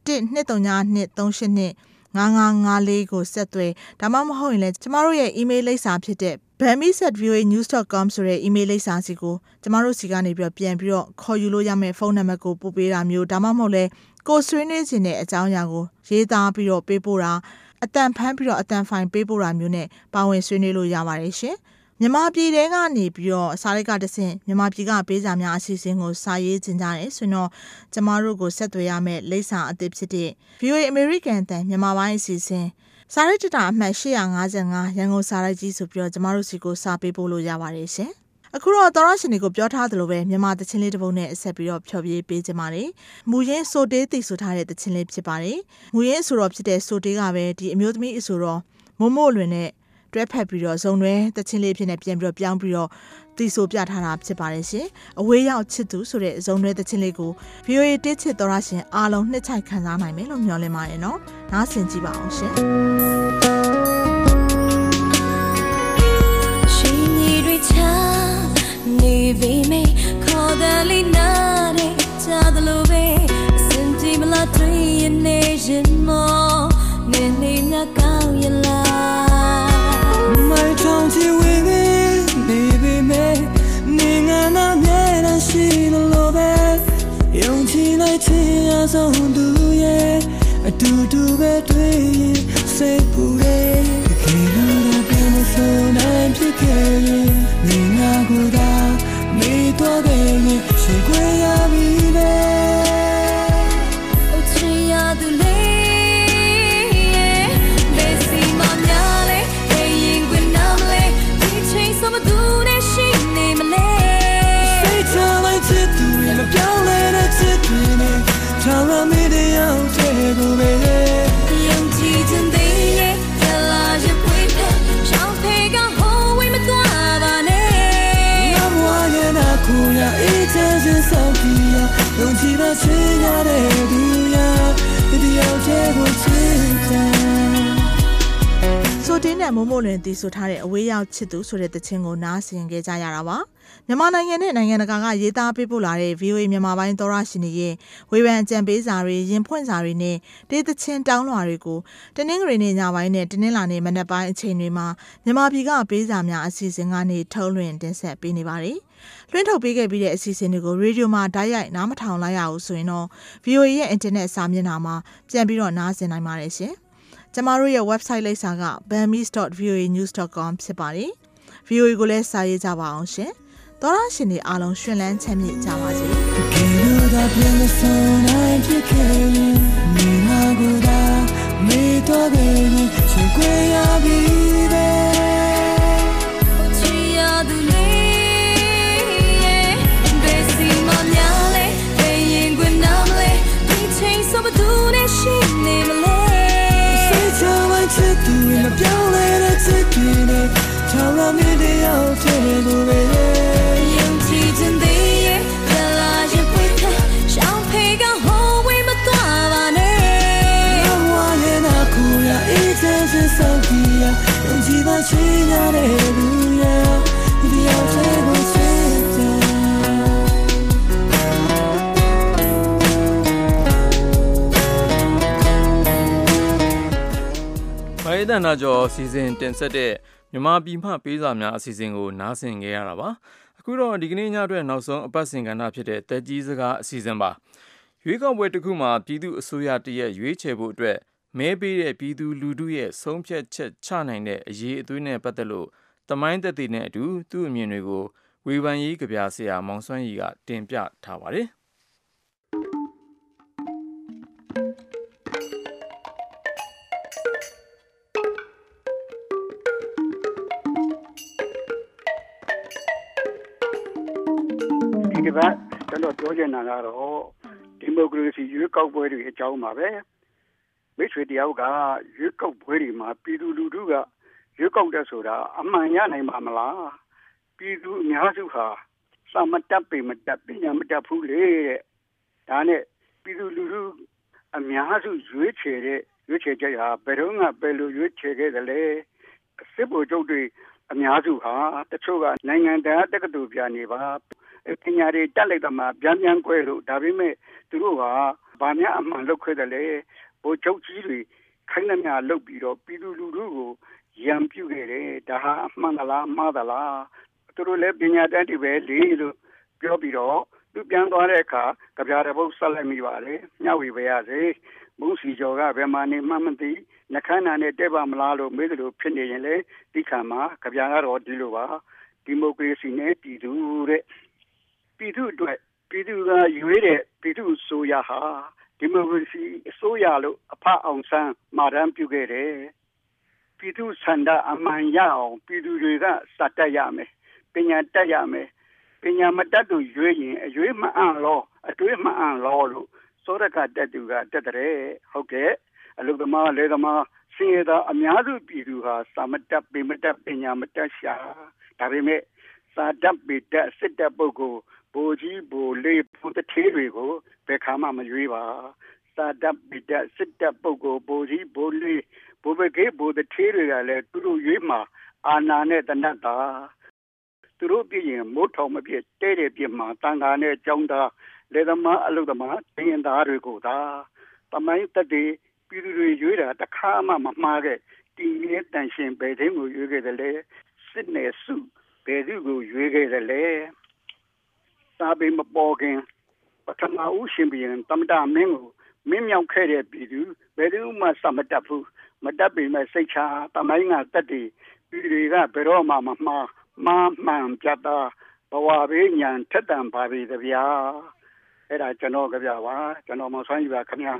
12392385554ကိုဆက်သွယ်ဒါမှမဟုတ်ရင်လည်းကျမတို့ရဲ့ email လိပ်စာဖြစ်တဲ့ bami@voanews.com ဆိုတဲ့ email လိပ်စာစီကိုကျမတို့စီကနေပြီးတော့ပြန်ပြီးတော့ခေါ်ယူလို့ရမယ့်ဖုန်းနံပါတ်ကိုပို့ပေးတာမျိုးဒါမှမဟုတ်လဲကိုဆွေးနွေးခြင်းတဲ့အကြောင်းအရာကိုရေးသားပြီးတော့ပေးပို့တာအတန်ဖမ်းပြီးတော့အတန်ဖိုင်ပေးပို့တာမျိုးနဲ့ပါဝင်ဆွေးနွေးလို့ရပါတယ်ရှင်။မြန်မာပြည်ထဲကနေပြီးတော့စာရိုက်ကတဆင့်မြန်မာပြည်ကပေးစာများအစီအစဉ်ကိုစာရေးတင်ကြတယ်ဆိုတော့ကျမတို့ကိုဆက်သွယ်ရမယ့်လိပ်စာအသစ်ဖြစ်တဲ့ VOA American တန်မြန်မာပိုင်းအစီအစဉ်စာရိုက်တာအမှတ်855ရန်ကုန်စာရိုက်ကြီးဆိုပြီးတော့ကျမတို့စီကိုစာပေးပို့လို့ရပါတယ်ရှင်အခုတော့သောရရှင်တွေကိုပြောထားသလိုပဲမြန်မာသချင်းလေးတစ်ပုဒ်နဲ့ဆက်ပြီးတော့ဖျော်ဖြေပေးကြပါမယ်။မူရင်းဆိုတေးသိဆိုထားတဲ့သချင်းလေးဖြစ်ပါတယ်။မူရင်းအဆိုတော်ဖြစ်တဲ့ဆိုတေးကပဲဒီအမျိုးသမီးအဆိုတော်မို့မို့လွင်နဲ့တွဲဖက်ပြီးတော့ဇုံတွဲသချင်းလေးဖြစ်နေပြန်ပြီးတော့ပြောင်းပြီးတော့သိဆိုပြထားတာဖြစ်ပါတယ်ရှင်။အဝေးရောက်ချစ်သူဆိုတဲ့ဇုံတွဲသချင်းလေးကို VOA တစ်ချစ်သောရရှင်အားလုံးနှစ်ချိုက်ခံစားနိုင်မယ်လို့မျှော်လင့်ပါတယ်နော်။နားဆင်ကြည့်ပါအောင်ရှင်။ Nivime kodali nare chadlo be sinti mala tui nation mo nene na kaw yala mai chong chi we be baby me ninga na mye na shi lo be yong chi lai chi ya song du ye adu du be tui say pu re ke lo da be so na phi ke ninga gu da me to de ni she kwe ya bi be o chi ya du le be si ma nya le be yin gwen nam le ni chain so ma du ne shi ne ma le say cha lai chi tu ya ma pyao le de chi tu ne cha ra me de yao te gu be yong chi jin de ye ya la je pui pe shao pe ga ho we ma twa ba ne kuya ite saukiya don't see the chinya de duya idiao tego chita ဆိုတင်းနဲ့မိုးမိုးလွင်တီဆိုထားတဲ့အဝေးရောက်ချစ်သူဆိုတဲ့သချင်းကိုနားဆင်ကြကြရတာပါမြန်မာနိုင်ငံနဲ့နိုင်ငံတကာကရေးသားပေးပို့လာတဲ့ VOA မြန်မာပိုင်းသောရရှင်တွေရဲ့ဝေဖန်အကြံပေးစာတွေရင်ဖွင့်စာတွေနဲ့တေးသချင်းတောင်းလွှာတွေကိုတနင်္ဂနွေနေ့ညပိုင်းနဲ့တနင်္လာနေ့မနက်ပိုင်းအချိန်တွေမှာမြန်မာပြည်ကပေးစာများအစီအစဉ်ကနေထုတ်လွှင့်တင်ဆက်ပေးနေပါတယ်လွှင့်ထုတ်ပေးခဲ့ပြီးတဲ့အစီအစဉ်တွေကိုရေဒီယိုမှာဓာတ်ရိုက်နားမထောင်လိုက်ရဘူးဆိုရင်တော့ VOA ရဲ့အင်တာနက်စာမျက်နှာမှာပြန်ပြီးတော့နားဆင်နိုင်ပါတယ်ရှင်ကျမတို့ရဲ့ website လိပ်စာက bammis.voanews.com ဖြစ်ပါတယ်။ VOA ကိုလည်းစာရေးကြပါအောင်ရှင်။သောရရှင်တွေအားလုံးရှင်လန်းချမ်းမြေ့ကြပါစေ။ don't see the chinya de duya idiao tego chita မိုင်းတန်နာကျော်စီစဉ်တင်ဆက်တဲ့မြန်မာပြည်မှပေးစာများအစီအစဉ်ကိုနားဆင်ကြရတာပါအခုတော့ဒီကနေ့ညအတွက်နောက်ဆုံးအပတ်စဉ်ကဏ္ဍဖြစ်တဲ့တက်ကြီးစကားအစီအစဉ်ပါရွေးကောက်ပွဲတစ်ခုမှာပြည်သူအစိုးရတရက်ရွေးချယ်ဖို့အတွက်မဲပေးတဲ့ပြည်သူလူထုရဲ့ဆုံးဖြတ်ချက်ချနိုင်တဲ့အရေးအသွေးနဲ့ပတ်သက်လို့သမိုင်းသက်သေနဲ့အတူသူ့အမြင်တွေကိုဝေဖန်ရေးကဗျာဆရာမောင်စွမ်းရီကတင်ပြထားပါတယ်ဒီကဘာကျွန်တော်ပြောချင်တာကတော့ဒီမိုကရေစီရွေးကောက်ပွဲတွေအကြောင်းပါပဲမိတ်ဆွေတယောက်ကရွေးကောက်ပွဲတွေမှာပြည်သူလူထုကရွေးကောက်တဲ့ဆိုတာအမှန်ရနိုင်ပါမလားပြည်သူအများစုဟာစာမတတ်ပေမတတ်ပညာမတတ်ဘူးလေတဲ့ဒါနဲ့ပြည်သူလူထုအများစုရွေးချယ်တဲ့ရွေးချယ်ချက်ဟာဘယ်တော့မှဘယ်လိုရွေးချယ်ခဲ့သလဲစစ်ဗိုလ်ချုပ်တွေအများစုဟာတချို့ကနိုင်ငံသားတက္ကသိုလ်ပြန်နေပါပညာတွေတက်လိုက်တာမှပြန်ကွဲလို့ဒါပေမဲ့သူတို့ကဗာများအမှန်လုပ်ခဲ့တယ်လေဗိုလ်ချုပ်ကြီးတွေခိုင်းနှမြလုပ်ပြီးတော့ပြည်သူလူထုကိုရံပြုခဲ့တယ်ဒါဟာအမှန်ကလားမှားသလားသူတို့လည်းပညာတတ်တွေပဲလေလို့ပြောပြီးတော့သူပြန်သွားတဲ့အခါကြပြတဲ့ဘုတ်ဆက်လိုက်မိပါလေညဝေပဲရစေမုံစီကျော်ကဘယ်မှာနေမှမသိနှခမ်းနာနဲ့တဲ့ပါမလားလို့မေးတယ်လို့ဖြစ်နေရင်လေဒီခါမှာကြပြကတော့ဒီလိုပါဒီမိုကရေစီနဲ့ပြည်သူတဲ့ပြည်သူအတွက်ပြည်သူကရွေးတဲ့ပြည်သူဆိုရဟာဒီမိုကရေစီအစိုးရလို့အဖအောင်ဆန်းမာရန်ပြုခဲ့တယ်ပြည်သူစန္ဒအမှန်ရအောင်ပြည်သူတွေကစတတ်ရမယ်ပညာတတ်ရမယ်ပညာမတတ်သူရွေးရင်အရွေးမအံ့လောအတွေးမအံ့လောလို့စောရကတက်သူကတက်တဲ့ဟုတ်ကဲ့အလုသမားလေသမားစင်ရတာအများစုပြည်သူဟာစာမတတ်ပင်မတတ်ပညာမတတ်ရှာဒါပေမဲ့စာတတ်ပေတတ်စစ်တတ်ပုဂ္ဂိုလ်ဘိုလ်ကြီးဘိုလ်လေးဘုတထေးတွေကိုဘယ်ခါမှမရွေးပါစာတတ်ပေတတ်စစ်တတ်ပုဂ္ဂိုလ်ဘိုလ်ကြီးဘိုလ်လေးဘိုးဘကေဘိုတထေးတွေကလည်းသူတို့ရွေးမှာအာနာနဲ့တနတ်တာသူတို့ပြရင်မိုးထောင်မပြည့်တဲတဲ့ပြမှာတန်ခါနဲ့ကြောင်းသားလေသမားအလုသမားတင်းသားတွေကိုသာတမိုင်းတက်တဲ့ပြည်သူတွေရွေးတာတခါမှမမှားခဲ့တီရဲတန်ရှင်ဘယ်သိမ်းကိုရွေးခဲ့တယ်လဲစစ်နယ်စုဘယ်သူကိုရွေးခဲ့တယ်လဲစာပေမပေါ်ခင်ပထမဦးရှင်ပြန်တမတာမင်းကိုမင်းမြောက်ခဲ့တဲ့ပြည်သူဘယ်သူမှစမတတ်ဘူးမတတ်ပေမဲ့စိတ်ချတမိုင်းကတက်တဲ့ပြည်တွေကဘယ်တော့မှမမှားမှန်ပြတာဘဝဘေးညာထက်တန်ပါပြီတဗျာအဲ့ဒါကျွန်တော်ကြပြပါကျွန်တော်မဆွမ်းယူပါခင်ဗျာ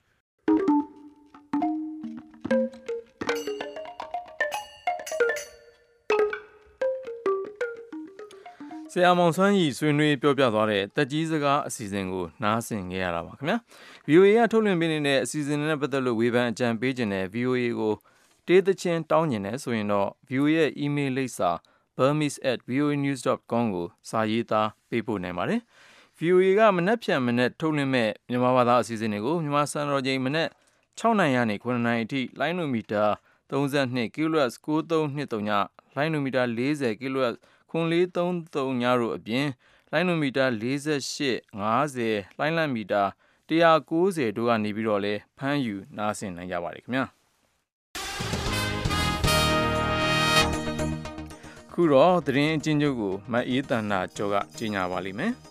ဆရာမောင်ဆွမ်းကြီးဆွေးနွေးပြောပြသွားတဲ့တက်ကြီးစကားအစီအစဉ်ကိုနားဆင်ခဲ့ရတာပါခင်ဗျာ VOA ကထုတ်လွှင့်ပေးနေတဲ့အစီအစဉ်နဲ့ပတ်သက်လို့ဝေဖန်အကြံပေးခြင်းနဲ့ VOA ကိုတေးသချင်းတောင်းကျင်တယ်ဆိုရင်တော့ VOA ရဲ့ email လိပ်စာ burmese@voanews.com ကိုစာရေးသားပေးပို့နိုင်ပါတယ် VOA ကမနက်ဖြန်မနက်ထုတ်လွှင့်မဲ့မြန်မာဘာသာအစီအစဉ်တွေကိုမြန်မာစံတော်ချိန်မနက်6နာရီကနေ9နာရီအထိလိုင်းနိုမီတာ32 kHz 9323ညလိုင်းနိုမီတာ40 kHz 9433ညတို့အပြင်လိုင်းနိုမီတာ48 50လိုင်းလံမီတာ190တို့ကနေပြီးတော့လဲဖမ်းယူနားဆင်နိုင်ကြပါတယ်ခင်ဗျာခုတော့သတင်းအချင်းချုပ်ကိုမအေးတန်နာကျော်ကကြီးညာပါလိမ့်မယ်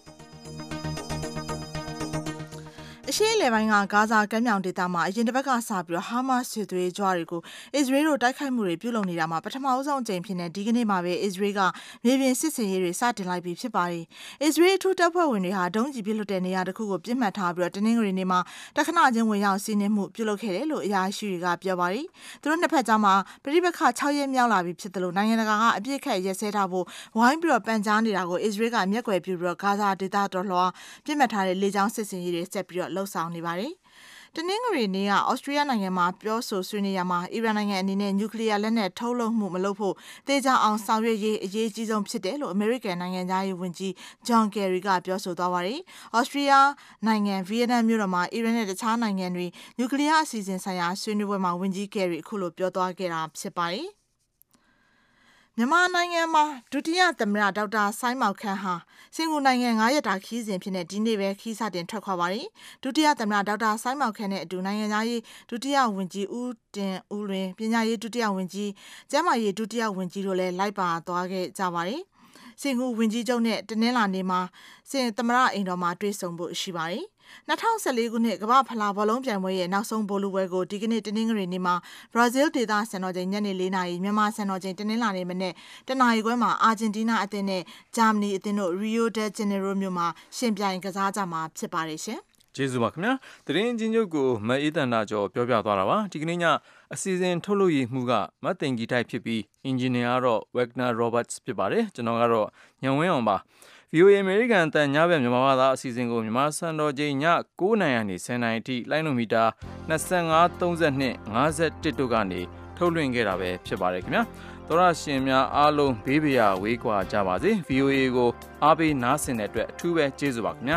အရှေ့အလယ်ပိုင်းကဂါဇာကမ်းမြောင်ဒေသမှာအရင်တစ်ပတ်ကစပြီးတော့ဟာမတ်စစ်သွေးကြွတွေကိုအစ္စရေးတို့တိုက်ခိုက်မှုတွေပြုလုပ်နေတာမှာပထမဆုံးအကြိမ်ဖြစ်နေဒီကနေ့မှာပဲအစ္စရေးကမြေပြင်စစ်ဆင်ရေးတွေစတင်လိုက်ပြီးဖြစ်ပါတယ်။အစ္စရေးအထူးတပ်ဖွဲ့ဝင်တွေဟာဒုံးကျည်ပစ်လွှတ်တဲ့နေရာတစ်ခုကိုပြစ်မှတ်ထားပြီးတော့တနင်္ဂနွေနေ့မှာတခဏချင်းဝင်ရောက်စီးနင်းမှုပြုလုပ်ခဲ့တယ်လို့အရာရှိတွေကပြောပါတယ်။သူတို့နှစ်ဖက်ကြားမှာပြိပခါ6ရက်မြောက်လာပြီဖြစ်တယ်လို့နိုင်ငံတကာကအပြစ်ခတ်ရက်စဲထားဖို့ဝိုင်းပြီးတော့ပန်ကြားနေတာကိုအစ္စရေးကမျက်ကွယ်ပြုပြီးတော့ဂါဇာဒေသတော်လှော်ပြစ်မှတ်ထားတဲ့လေကြောင်းစစ်ဆင်ရေးတွေဆက်ပြီးတော့လှုပ်ဆောင်နေပါတယ်။တနင်္ဂနွေနေ့ကဩစတြေးလျနိုင်ငံမှာပြောဆိုဆွေးနွေးရမှာအီရန်နိုင်ငံအနေနဲ့နျူကလ িয়ার လက်နက်ထုတ်လုပ်မှုမလုပ်ဖို့သေချာအောင်ဆောင်ရွက်ရေးအရေးကြီးဆုံးဖြစ်တယ်လို့အမေရိကန်နိုင်ငံသားရေးဝန်ကြီးဂျွန်ကယ်ရီကပြောဆိုသွားပါတယ်။ဩစတြေးလျနိုင်ငံဗီယက်နမ်မြို့တော်မှာအီရန်နဲ့တခြားနိုင်ငံတွေနျူကလ িয়ার အစီအစဉ်ဆိုင်ရာဆွေးနွေးပွဲမှာဝန်ကြီးကယ်ရီအခုလိုပြောသွားခဲ့တာဖြစ်ပါတယ်။မြန်မာနိုင်ငံမှာဒုတိယသမ္မတဒေါက်တာဆိုင်းမောင်ခန့်ဟာစင်ကာပူနိုင်ငံ9ရက်တာခီးစဉ်ဖြစ်တဲ့ဒီနေ့ပဲခီးစတင်ထွက်ခွာပါတယ်။ဒုတိယသမ္မတဒေါက်တာဆိုင်းမောင်ခန့်နဲ့အတူနိုင်ငံသားရေးဒုတိယဝန်ကြီးဦးတင်ဦးလွင်ပညာရေးဒုတိယဝန်ကြီးကျန်းမာရေးဒုတိယဝန်ကြီးတို့လည်းလိုက်ပါသွားခဲ့ကြပါတယ်။စင်ကာပူဝန်ကြီးချုပ်နဲ့တနင်္လာနေ့မှာသမ္မတအိမ်တော်မှာတွေ့ဆုံဖို့ရှိပါတယ်။2014ခုနှစ်ကမ္ဘာ့ဖလားဘောလုံးပြိုင်ပွဲရဲ့နောက်ဆုံးဗိုလ်လုပွဲကိုဒီကနေ့တနင်္ဂနွေနေ့မှာဘရာဇီးဒေသစံတော်ချိန်ညနေ4နာရီမြန်မာစံတော်ချိန်တနင်္လာနေ့မနေ့တနာရီခွဲမှာအာဂျင်တီးနားအသင်းနဲ့ဂျာမနီအသင်းတို့ရီယိုဒေဂျနေရိုမြို့မှာရှင်ပြိုင်ကစားကြမှာဖြစ်ပါတယ်ရှင်။ကျေးဇူးပါခင်ဗျာ။သတင်းအချင်းချုပ်ကိုမအေးတန်တာကျော်ပြောပြသွားတာပါ။ဒီကနေ့ညအစီအစဉ်ထုတ်လို့ရမှုကမတ်တင်ကြီးတိုက်ဖြစ်ပြီးအင်ဂျင်နီယာကတော့ Wagner Roberts ဖြစ်ပါတယ်။ကျွန်တော်ကတော့ညံဝင်းအောင်ပါ။ VOA အမေရိကန်အသံညဘက်မြန်မာဘာသာအစီအစဉ်ကိုမြန်မာစံတော်ချိန်ည9:00နာရီကနေ10:00နာရီအထိလိုင်းနိုမီတာ25 32 51တို့ကနေထုတ်လွှင့်ခဲ့တာပဲဖြစ်ပါတယ်ခင်ဗျာသောရရှင်များအားလုံးဘေးပရာဝေးကွာကြပါစေ VOA ကိုအားပေးနားဆင်တဲ့အတွက်အထူးပဲကျေးဇူးပါခင်ဗျာ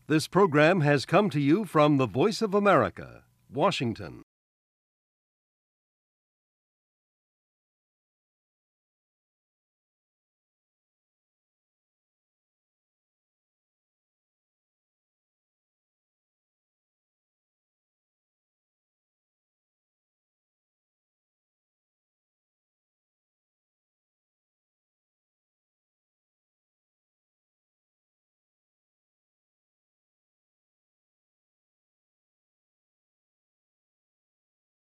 This program has come to you from the Voice of America, Washington.